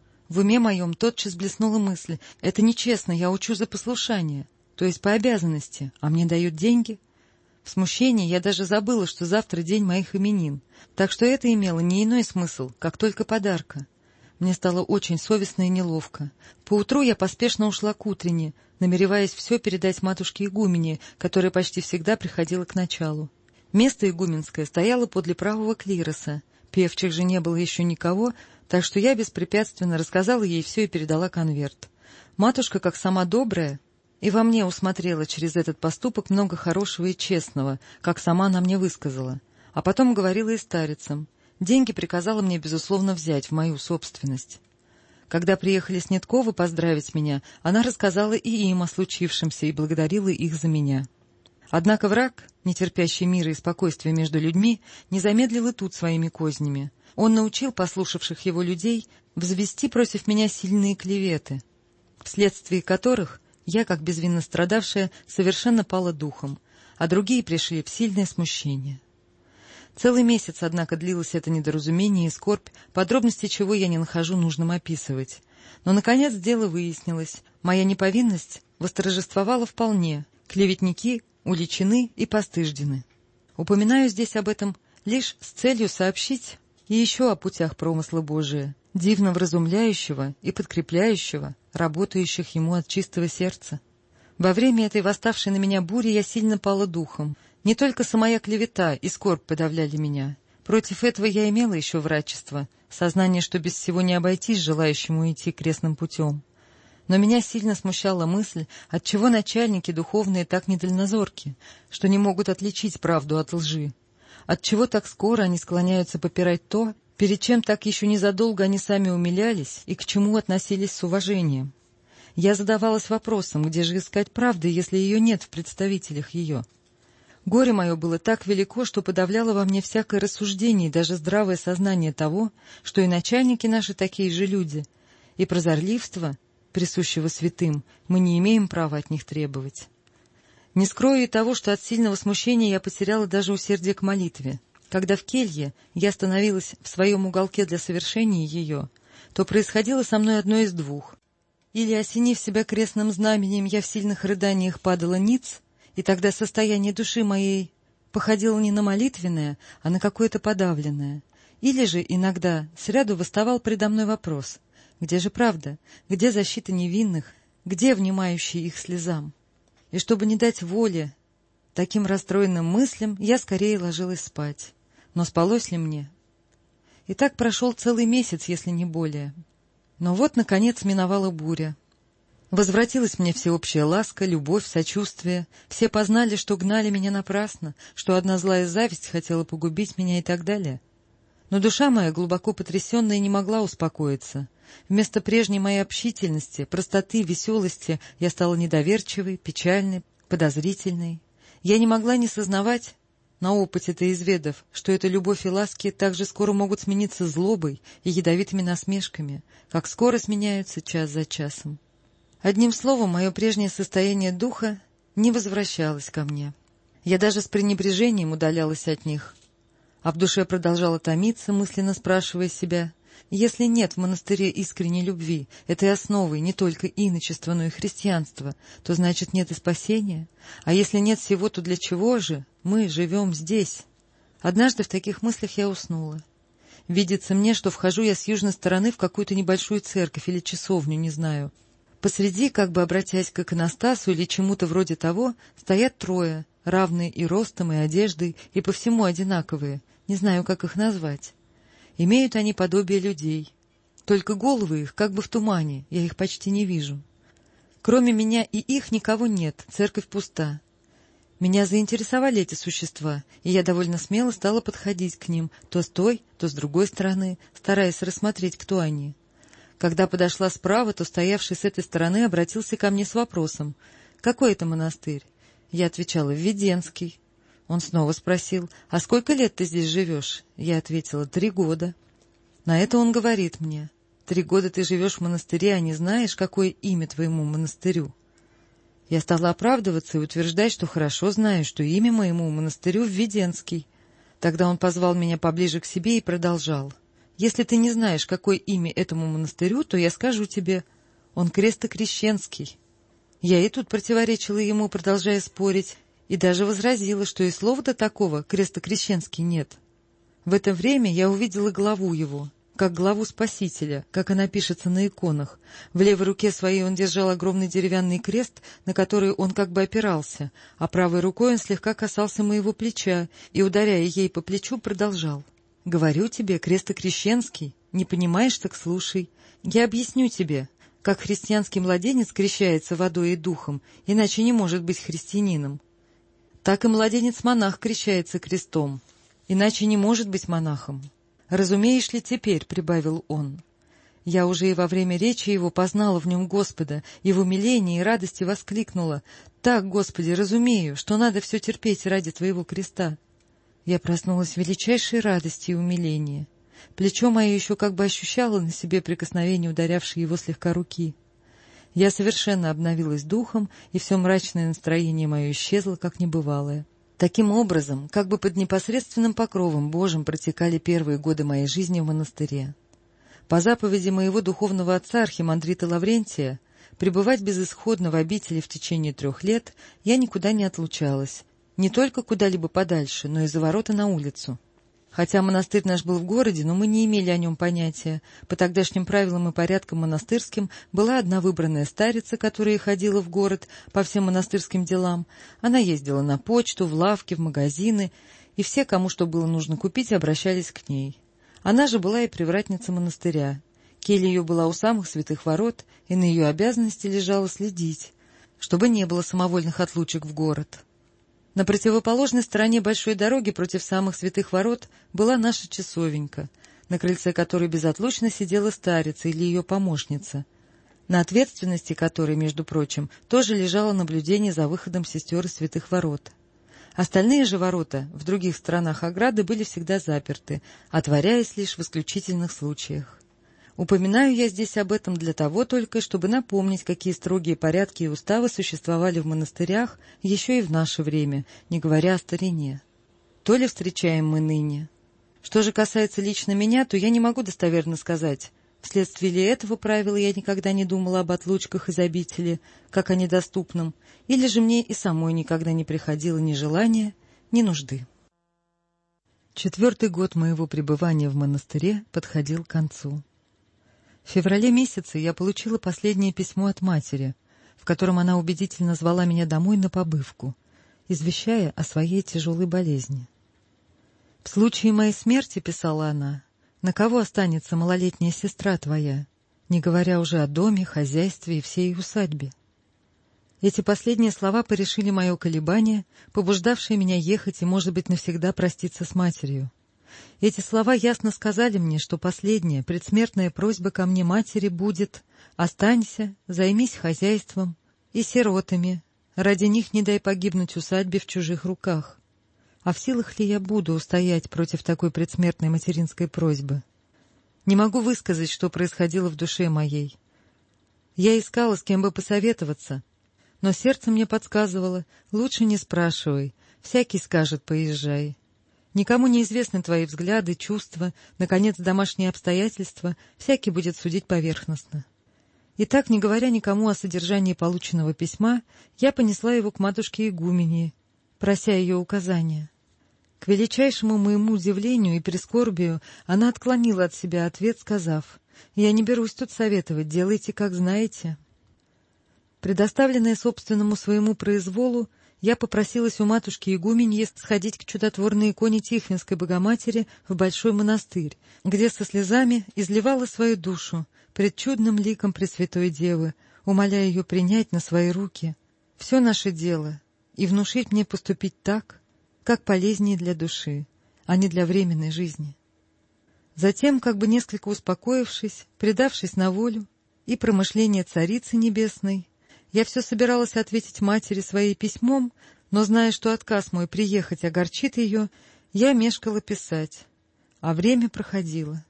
В уме моем тотчас блеснула мысль: это нечестно, я учу за послушание, то есть по обязанности, а мне дают деньги. В смущении я даже забыла, что завтра день моих именин, так что это имело не иной смысл, как только подарка. Мне стало очень совестно и неловко. Поутру я поспешно ушла к утренне, намереваясь все передать матушке-игумене, которая почти всегда приходила к началу. Место игуменское стояло подле правого клироса, певчих же не было еще никого, так что я беспрепятственно рассказала ей все и передала конверт. Матушка, как сама добрая, и во мне усмотрела через этот поступок много хорошего и честного, как сама она мне высказала, а потом говорила и старицам. Деньги приказала мне, безусловно, взять в мою собственность. Когда приехали Снетковы поздравить меня, она рассказала и им о случившемся и благодарила их за меня. Однако враг, не терпящий мира и спокойствия между людьми, не замедлил и тут своими кознями. Он научил послушавших его людей взвести против меня сильные клеветы, вследствие которых я, как безвинно страдавшая, совершенно пала духом, а другие пришли в сильное смущение. Целый месяц, однако, длилось это недоразумение и скорбь, подробности чего я не нахожу нужным описывать. Но, наконец, дело выяснилось. Моя неповинность восторжествовала вполне. Клеветники уличены и постыждены. Упоминаю здесь об этом лишь с целью сообщить и еще о путях промысла Божия, дивно вразумляющего и подкрепляющего, работающих ему от чистого сердца. Во время этой восставшей на меня бури я сильно пала духом. Не только самая клевета и скорбь подавляли меня. Против этого я имела еще врачество, сознание, что без всего не обойтись желающему идти крестным путем. Но меня сильно смущала мысль, отчего начальники духовные так недальнозорки, что не могут отличить правду от лжи. Отчего так скоро они склоняются попирать то, перед чем так еще незадолго они сами умилялись и к чему относились с уважением. Я задавалась вопросом, где же искать правды, если ее нет в представителях ее. Горе мое было так велико, что подавляло во мне всякое рассуждение и даже здравое сознание того, что и начальники наши такие же люди, и прозорливство, присущего святым, мы не имеем права от них требовать. Не скрою и того, что от сильного смущения я потеряла даже усердие к молитве. Когда в келье я становилась в своем уголке для совершения ее, то происходило со мной одно из двух. Или, осенив себя крестным знаменем, я в сильных рыданиях падала ниц, и тогда состояние души моей походило не на молитвенное, а на какое-то подавленное. Или же иногда сряду восставал предо мной вопрос: где же правда, где защита невинных, где внимающие их слезам? И чтобы не дать воли таким расстроенным мыслям, я скорее ложилась спать. Но спалось ли мне? И так прошел целый месяц, если не более. Но вот, наконец, миновала буря. Возвратилась мне всеобщая ласка, любовь, сочувствие. Все познали, что гнали меня напрасно, что одна злая зависть хотела погубить меня и так далее. Но душа моя, глубоко потрясенная, не могла успокоиться. Вместо прежней моей общительности, простоты, веселости я стала недоверчивой, печальной, подозрительной. Я не могла не сознавать, на опыте-то изведав, что эта любовь и ласки так же скоро могут смениться злобой и ядовитыми насмешками, как скоро сменяются час за часом. Одним словом, мое прежнее состояние духа не возвращалось ко мне. Я даже с пренебрежением удалялась от них, а в душе продолжала томиться, мысленно спрашивая себя: если нет в монастыре искренней любви, этой основы не только иночества, но и христианства, то значит нет и спасения. А если нет всего, то для чего же мы живем здесь? Однажды в таких мыслях я уснула. Видится мне, что вхожу я с южной стороны в какую-то небольшую церковь или часовню, не знаю. Посреди, как бы обратясь к иконостасу или чему-то вроде того, стоят трое, равные и ростом, и одеждой, и по всему одинаковые, не знаю, как их назвать. Имеют они подобие людей. Только головы их как бы в тумане, я их почти не вижу. Кроме меня и их никого нет, церковь пуста. Меня заинтересовали эти существа, и я довольно смело стала подходить к ним, то с той, то с другой стороны, стараясь рассмотреть, кто они. Когда подошла справа, то стоявший с этой стороны обратился ко мне с вопросом: «Какой это монастырь?» Я отвечала: «Введенский». Он снова спросил: «А сколько лет ты здесь живешь?» Я ответила: 3 года. На это он говорит мне: 3 года ты живешь в монастыре, а не знаешь, какое имя твоему монастырю? Я стала оправдываться и утверждать, что хорошо знаю, что имя моему монастырю Введенский. Тогда он позвал меня поближе к себе и продолжал. «Если ты не знаешь, какое имя этому монастырю, то я скажу тебе, он Крестокрещенский». Я и тут противоречила ему, продолжая спорить, и даже возразила, что и слова-то такого Крестокрещенский нет. В это время я увидела главу его, как главу Спасителя, как она пишется на иконах. В левой руке своей он держал огромный деревянный крест, на который он как бы опирался, а правой рукой он слегка касался моего плеча и, ударяя ей по плечу, продолжал. «Говорю тебе, Крестокрещенский, не понимаешь, так слушай. Я объясню тебе, как христианский младенец крещается водой и духом, иначе не может быть христианином. Так и младенец-монах крещается крестом, иначе не может быть монахом. Разумеешь ли теперь, — прибавил он, — я уже и во время речи его познала в нем Господа, и в умилении и радости воскликнула: «Так, Господи, разумею, что надо все терпеть ради Твоего креста». Я проснулась в величайшей радости и умилении. Плечо мое еще как бы ощущало на себе прикосновение ударявшей его слегка руки. Я совершенно обновилась духом, и все мрачное настроение мое исчезло, как небывалое. Таким образом, как бы под непосредственным покровом Божьим протекали первые годы моей жизни в монастыре. По заповеди моего духовного отца архимандрита Лаврентия, пребывать безысходно в обители в течение 3 лет я никуда не отлучалась, не только куда-либо подальше, но и за ворота на улицу. Хотя монастырь наш был в городе, но мы не имели о нем понятия. По тогдашним правилам и порядкам монастырским была одна выбранная старица, которая ходила в город по всем монастырским делам. Она ездила на почту, в лавки, в магазины, и все, кому что было нужно купить, обращались к ней. Она же была и привратница монастыря. Келья ее была у самых святых ворот, и на ее обязанности лежало следить, чтобы не было самовольных отлучек в город. На противоположной стороне большой дороги против самых святых ворот была наша часовенька, на крыльце которой безотлучно сидела старица или ее помощница, на ответственности которой, между прочим, тоже лежало наблюдение за выходом сестер из святых ворот. Остальные же ворота в других сторонах ограды были всегда заперты, отворяясь лишь в исключительных случаях. Упоминаю я здесь об этом для того только, чтобы напомнить, какие строгие порядки и уставы существовали в монастырях еще и в наше время, не говоря о старине. То ли встречаем мы ныне. Что же касается лично меня, то я не могу достоверно сказать, вследствие ли этого правила я никогда не думала об отлучках из обители, как о недоступном, или же мне и самой никогда не приходило ни желания, ни нужды. 4-й год моего пребывания в монастыре подходил к концу. В феврале месяце я получила последнее письмо от матери, в котором она убедительно звала меня домой на побывку, извещая о своей тяжелой болезни. «В случае моей смерти, — писала она, — на кого останется малолетняя сестра твоя, не говоря уже о доме, хозяйстве и всей усадьбе?» Эти последние слова порешили мое колебание, побуждавшее меня ехать и, может быть, навсегда проститься с матерью. Эти слова ясно сказали мне, что последняя, предсмертная просьба ко мне матери будет: «Останься, займись хозяйством и сиротами, ради них не дай погибнуть усадьбе в чужих руках». А в силах ли я буду устоять против такой предсмертной материнской просьбы? Не могу высказать, что происходило в душе моей. Я искала, с кем бы посоветоваться, но сердце мне подсказывало: лучше не спрашивай, всякий скажет, поезжай. Никому не известны твои взгляды, чувства, наконец, домашние обстоятельства, всякий будет судить поверхностно. Итак, не говоря никому о содержании полученного письма, я понесла его к матушке игумении, прося ее указания. К величайшему моему удивлению и прискорбию она отклонила от себя ответ, сказав: «Я не берусь тут советовать, делайте, как знаете». Предоставленная собственному своему произволу, я попросилась у матушки игуменьи сходить к чудотворной иконе Тихвинской Богоматери в Большой монастырь, где со слезами изливала свою душу пред чудным ликом Пресвятой Девы, умоляя ее принять на свои руки все наше дело и внушить мне поступить так, как полезнее для души, а не для временной жизни. Затем, как бы несколько успокоившись, предавшись на волю и промышления Царицы Небесной, я все собиралась ответить матери своей письмом, но, зная, что отказ мой приехать огорчит ее, я мешкала писать, а время проходило.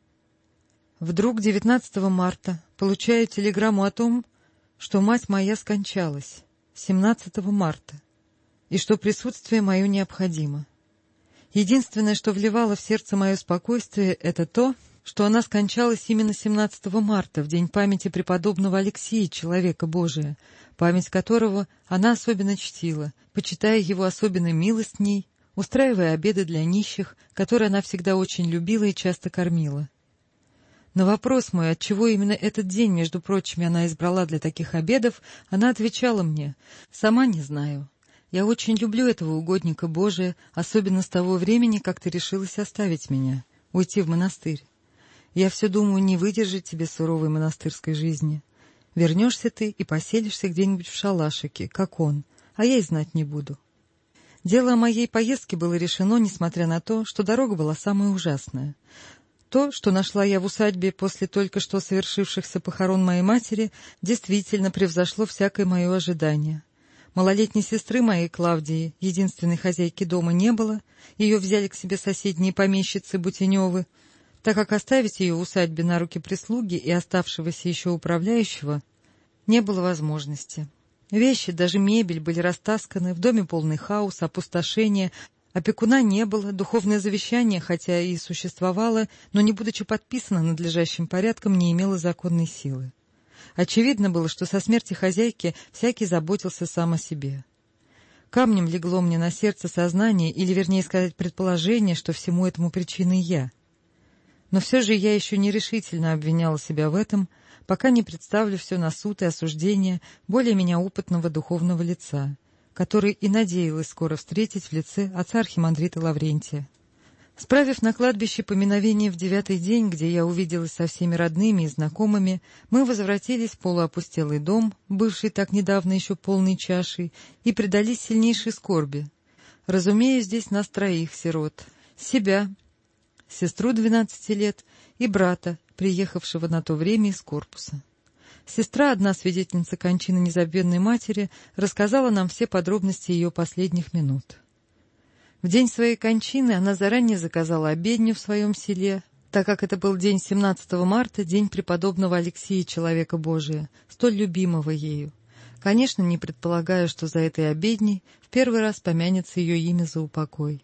Вдруг 19 марта получаю телеграмму о том, что мать моя скончалась, 17 марта, и что присутствие мое необходимо. Единственное, что вливало в сердце мое спокойствие, это то, что она скончалась именно 17 марта, в день памяти преподобного Алексия, человека Божия, память которого она особенно чтила, почитая его особенной милостней, устраивая обеды для нищих, которые она всегда очень любила и часто кормила. На вопрос мой, отчего именно этот день, между прочими, она избрала для таких обедов, она отвечала мне: «Сама не знаю. Я очень люблю этого угодника Божия, особенно с того времени, как ты решилась оставить меня, уйти в монастырь. Я все думаю, не выдержать тебе суровой монастырской жизни. Вернешься ты и поселишься где-нибудь в шалашике, как он, а я и знать не буду». Дело о моей поездке было решено, несмотря на то, что дорога была самая ужасная. То, что нашла я в усадьбе после только что совершившихся похорон моей матери, действительно превзошло всякое мое ожидание. Малолетней сестры моей Клавдии, единственной хозяйки дома, не было, ее взяли к себе соседние помещицы Бутеневы, так как оставить ее в усадьбе на руки прислуги и оставшегося еще управляющего не было возможности. Вещи, даже мебель, были растасканы, в доме полный хаос, опустошение, опекуна не было, духовное завещание, хотя и существовало, но, не будучи подписано надлежащим порядком, не имело законной силы. Очевидно было, что со смерти хозяйки всякий заботился сам о себе. Камнем легло мне на сердце сознание, или, вернее сказать, предположение, что всему этому причиной я. Но все же я еще нерешительно обвиняла себя в этом, пока не представлю все на суд и осуждение более меня опытного духовного лица, который и надеялась скоро встретить в лице отца архимандрита Лаврентия. Справив на кладбище поминовение в 9-й день, где я увиделась со всеми родными и знакомыми, мы возвратились в полуопустелый дом, бывший так недавно еще полной чашей, и предались сильнейшей скорби. Разумею, здесь нас 3 сирот: себя, сестру 12 лет и брата, приехавшего на то время из корпуса. Сестра, одна свидетельница кончины незабвенной матери, рассказала нам все подробности ее последних минут. В день своей кончины она заранее заказала обедню в своем селе, так как это был день 17 марта, день преподобного Алексия, человека Божия, столь любимого ею, конечно, не предполагая, что за этой обедней в первый раз помянется ее имя за упокой.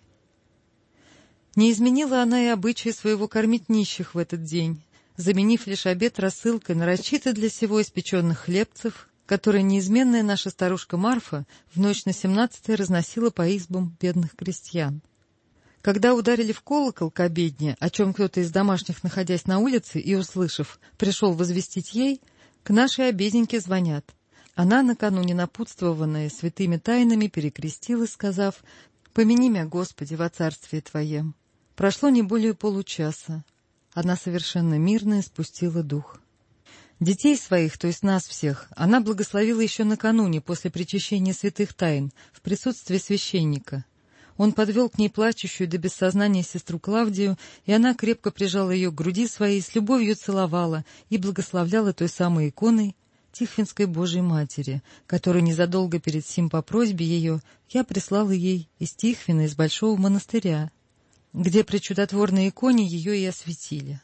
Не изменила она и обычая своего кормить нищих в этот день, заменив лишь обед рассылкой нарочито для сего испеченных хлебцев, которые неизменная наша старушка Марфа в ночь на 17-е разносила по избам бедных крестьян. Когда ударили в колокол к обедне, о чем кто-то из домашних, находясь на улице и услышав, пришел возвестить ей, к нашей обеденьке звонят. Она, накануне напутствованная святыми тайнами, перекрестилась, сказав: «Помяни мя, Господи, во царствие Твоем». Прошло не более получаса. Она совершенно мирная спустила дух. Детей своих, то есть нас всех, она благословила еще накануне, после причащения святых тайн, в присутствии священника. Он подвел к ней плачущую до бессознания сестру Клавдию, и она крепко прижала ее к груди своей, с любовью целовала и благословляла той самой иконой Тихвинской Божией Матери, которую незадолго перед сим по просьбе ее я прислала ей из Тихвина, из Большого монастыря, где при чудотворной иконе ее и осветили.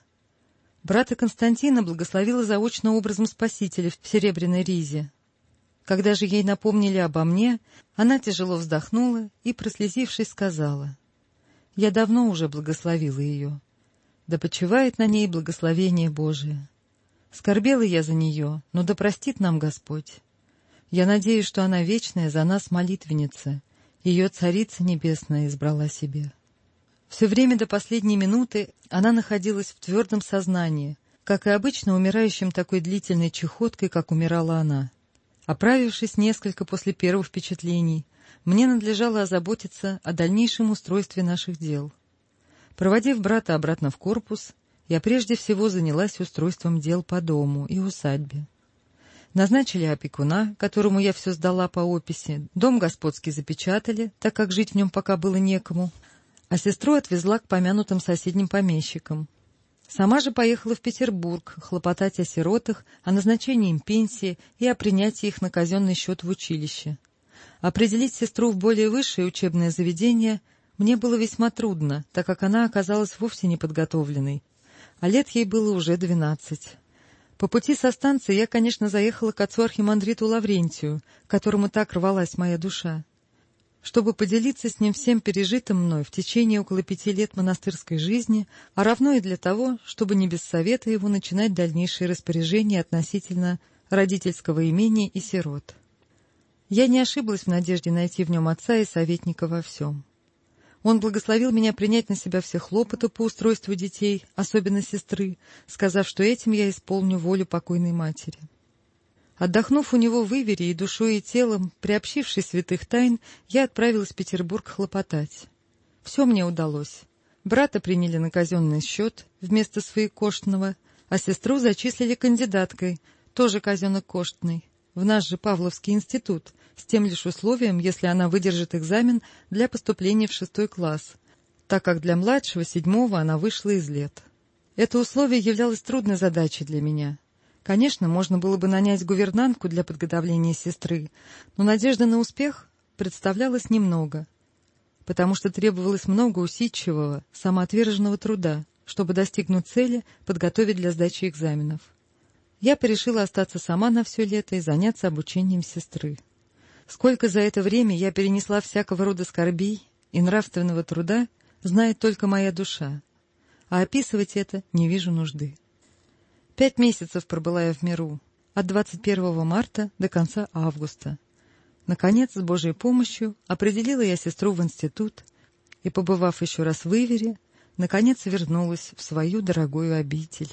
Брата Константина благословила заочно образом Спасителя в серебряной ризе. Когда же ей напомнили обо мне, она тяжело вздохнула и, прослезившись, сказала: «Я давно уже благословила ее. Да почивает на ней благословение Божие. Скорбела я за нее, но да простит нам Господь. Я надеюсь, что она вечная за нас молитвенница, ее Царица Небесная избрала себе». Все время до последней минуты она находилась в твердом сознании, как и обычно умирающим такой длительной чахоткой, как умирала она. Оправившись несколько после первых впечатлений, мне надлежало озаботиться о дальнейшем устройстве наших дел. Проводив брата обратно в корпус, я прежде всего занялась устройством дел по дому и усадьбе. Назначили опекуна, которому я все сдала по описи, дом господский запечатали, так как жить в нем пока было некому, а сестру отвезла к помянутым соседним помещикам. Сама же поехала в Петербург хлопотать о сиротах, о назначении им пенсии и о принятии их на казенный счет в училище. Определить сестру в более высшее учебное заведение мне было весьма трудно, так как она оказалась вовсе неподготовленной, а лет ей было уже 12. По пути со станции я, конечно, заехала к отцу архимандриту Лаврентию, к которому так рвалась моя душа, чтобы поделиться с ним всем пережитым мной в течение около 5 лет монастырской жизни, а равно и для того, чтобы не без совета его начинать дальнейшие распоряжения относительно родительского имения и сирот. Я не ошиблась в надежде найти в нем отца и советника во всем. Он благословил меня принять на себя все хлопоты по устройству детей, особенно сестры, сказав, что этим я исполню волю покойной матери. Отдохнув у него в Ивере и душой и телом, приобщившись святых тайн, я отправилась в Петербург хлопотать. Все мне удалось. Брата приняли на казенный счет вместо своекоштного, а сестру зачислили кандидаткой, тоже казенно-коштной, в наш же Павловский институт, с тем лишь условием, если она выдержит экзамен для поступления в 6 класс, так как для младшего, 7-го, она вышла из лет. Это условие являлось трудной задачей для меня. Конечно, можно было бы нанять гувернантку для подготовления сестры, но надежды на успех представлялось немного, потому что требовалось много усидчивого, самоотверженного труда, чтобы достигнуть цели, подготовить для сдачи экзаменов. Я порешила остаться сама на все лето и заняться обучением сестры. Сколько за это время я перенесла всякого рода скорбей и нравственного труда, знает только моя душа, а описывать это не вижу нужды. 5 месяцев пробыла я в миру, от 21 марта до конца августа. Наконец, с Божьей помощью, определила я сестру в институт и, побывав еще раз в Ивере, наконец вернулась в свою дорогую обитель.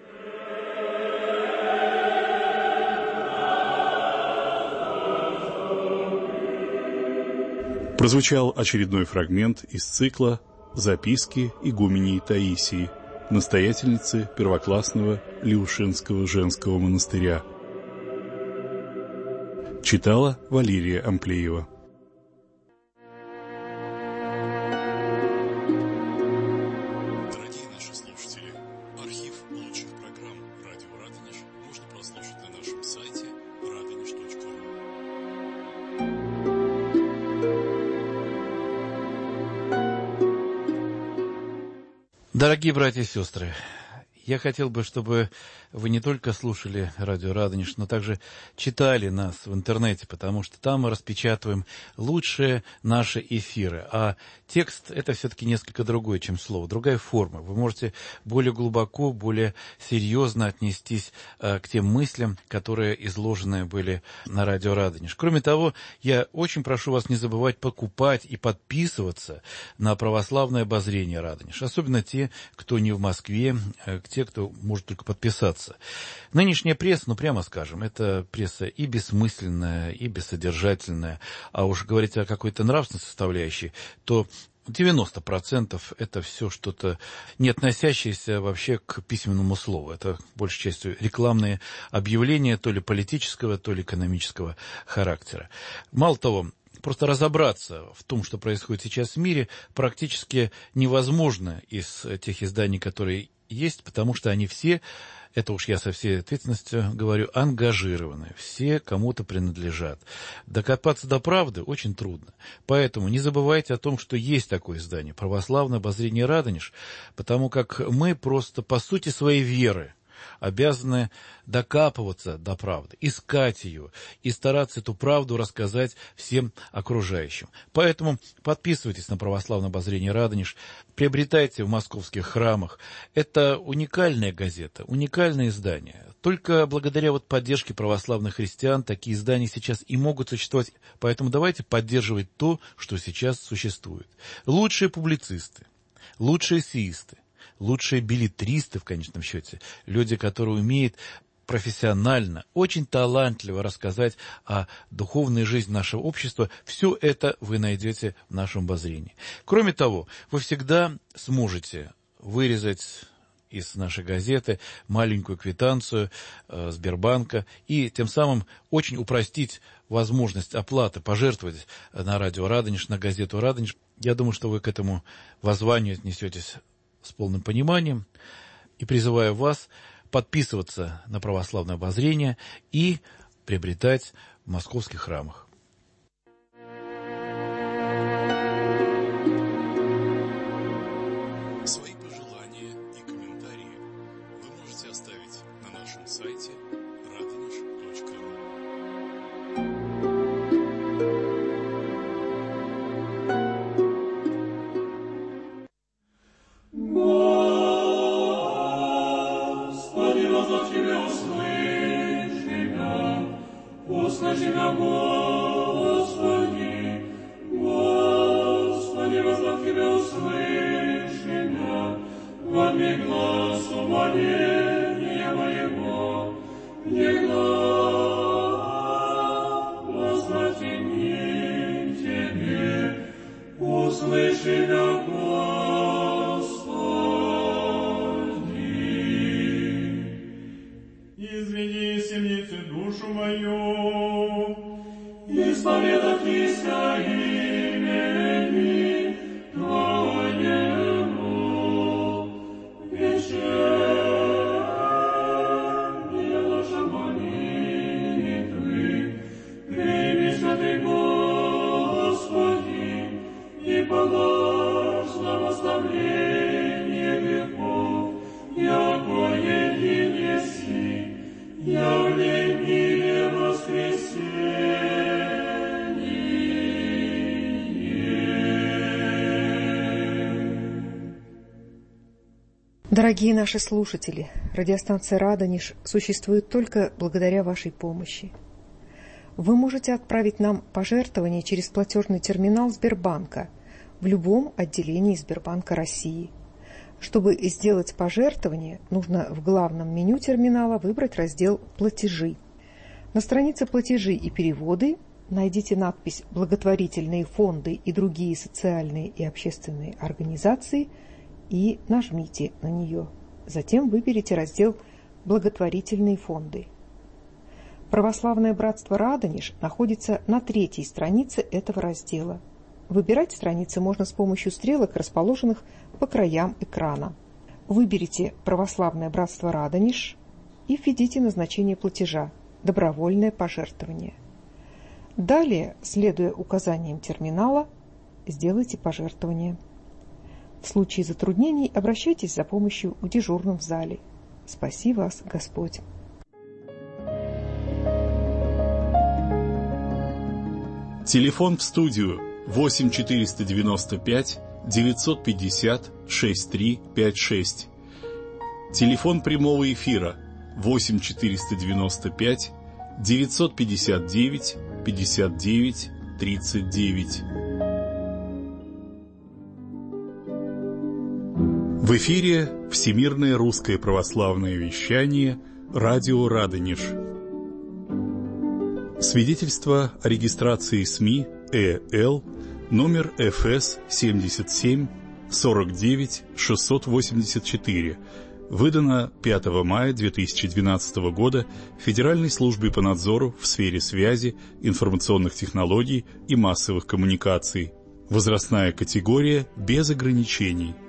Прозвучал очередной фрагмент из цикла «Записки игумении Таисии», настоятельницы первоклассного Леушинского женского монастыря. Читала Валерия Амплиева. Дорогие наши слушатели, архив лучших программ «Радио Радонеж» можно прослушать на нашем сайте radonеж.ру. Дорогие братья и сестры, я хотел бы, чтобы вы не только слушали радио Радонеж, но также читали нас в интернете, потому что там мы распечатываем лучшие наши эфиры. А текст — это все-таки несколько другое, чем слово, другая форма. Вы можете более глубоко, более серьезно отнестись к тем мыслям, которые изложены были на радио Радонеж. Кроме того, я очень прошу вас не забывать покупать и подписываться на православное обозрение Радонеж, особенно те, кто не в Москве, те, кто может только подписаться. Нынешняя пресса, прямо скажем, это пресса и бессмысленная, и бессодержательная, а уж говорить о какой-то нравственной составляющей, то 90% это все что-то, не относящееся вообще к письменному слову. Это, большей частью, рекламные объявления то ли политического, то ли экономического характера. Мало того, просто разобраться в том, что происходит сейчас в мире, практически невозможно из тех изданий, которые есть, потому что они все, это уж я со всей ответственностью говорю, ангажированы, все кому-то принадлежат. Докопаться до правды очень трудно. Поэтому не забывайте о том, что есть такое издание «Православное обозрение Радонеж», потому как мы просто по сути своей веры обязаны докапываться до правды, искать ее и стараться эту правду рассказать всем окружающим. Поэтому подписывайтесь на православное обозрение Радонеж, приобретайте в московских храмах. Это уникальная газета, уникальное издание. Только благодаря поддержке православных христиан такие издания сейчас и могут существовать. Поэтому давайте поддерживать то, что сейчас существует. Лучшие публицисты, лучшие эссеисты, лучшие беллетристы, в конечном счете, люди, которые умеют профессионально, очень талантливо рассказать о духовной жизни нашего общества, все это вы найдете в нашем обозрении. Кроме того, вы всегда сможете вырезать из нашей газеты маленькую квитанцию Сбербанка и тем самым очень упростить возможность оплаты, пожертвовать на радио Радонеж, на газету Радонеж. Я думаю, что вы к этому воззванию отнесетесь с полным пониманием, и призываю вас подписываться на православное обозрение и приобретать в московских храмах. Свои пожелания и комментарии вы можете оставить на нашем сайте услыши меня, Господи, Господи, возлог Тебя, услыши меня, возьми глаз умоления моего, не глаз протяни Тебе, услыши меня, Господи. Извини, семницы, душу мою, исповедаться имени Твоему, вечерняя наша молитвы, прими, святый Господи, и положь нам оставление грехов, яко един еси, явление воскресения. Дорогие наши слушатели, радиостанция «Радонеж» существует только благодаря вашей помощи. Вы можете отправить нам пожертвования через платежный терминал Сбербанка в любом отделении Сбербанка России. Чтобы сделать пожертвование, нужно в главном меню терминала выбрать раздел «Платежи». На странице «Платежи и переводы» найдите надпись «Благотворительные фонды и другие социальные и общественные организации» и нажмите на нее. Затем выберите раздел «Благотворительные фонды». Православное братство «Радонеж» находится на 3-й странице этого раздела. Выбирать страницы можно с помощью стрелок, расположенных по краям экрана. Выберите «Православное братство «Радонеж» и введите назначение платежа «Добровольное пожертвование». Далее, следуя указаниям терминала, сделайте пожертвование. В случае затруднений обращайтесь за помощью к дежурным в зале. Спаси вас, Господь! Телефон в студию 8 495 950 6356. Телефон прямого эфира 8 495 959 59 39. В эфире Всемирное русское православное вещание «Радио Радонеж». Свидетельство о регистрации СМИ ЭЛ номер ФС 77 49 684, выдано 5 мая 2012 года Федеральной службе по надзору в сфере связи, информационных технологий и массовых коммуникаций. Возрастная категория без ограничений.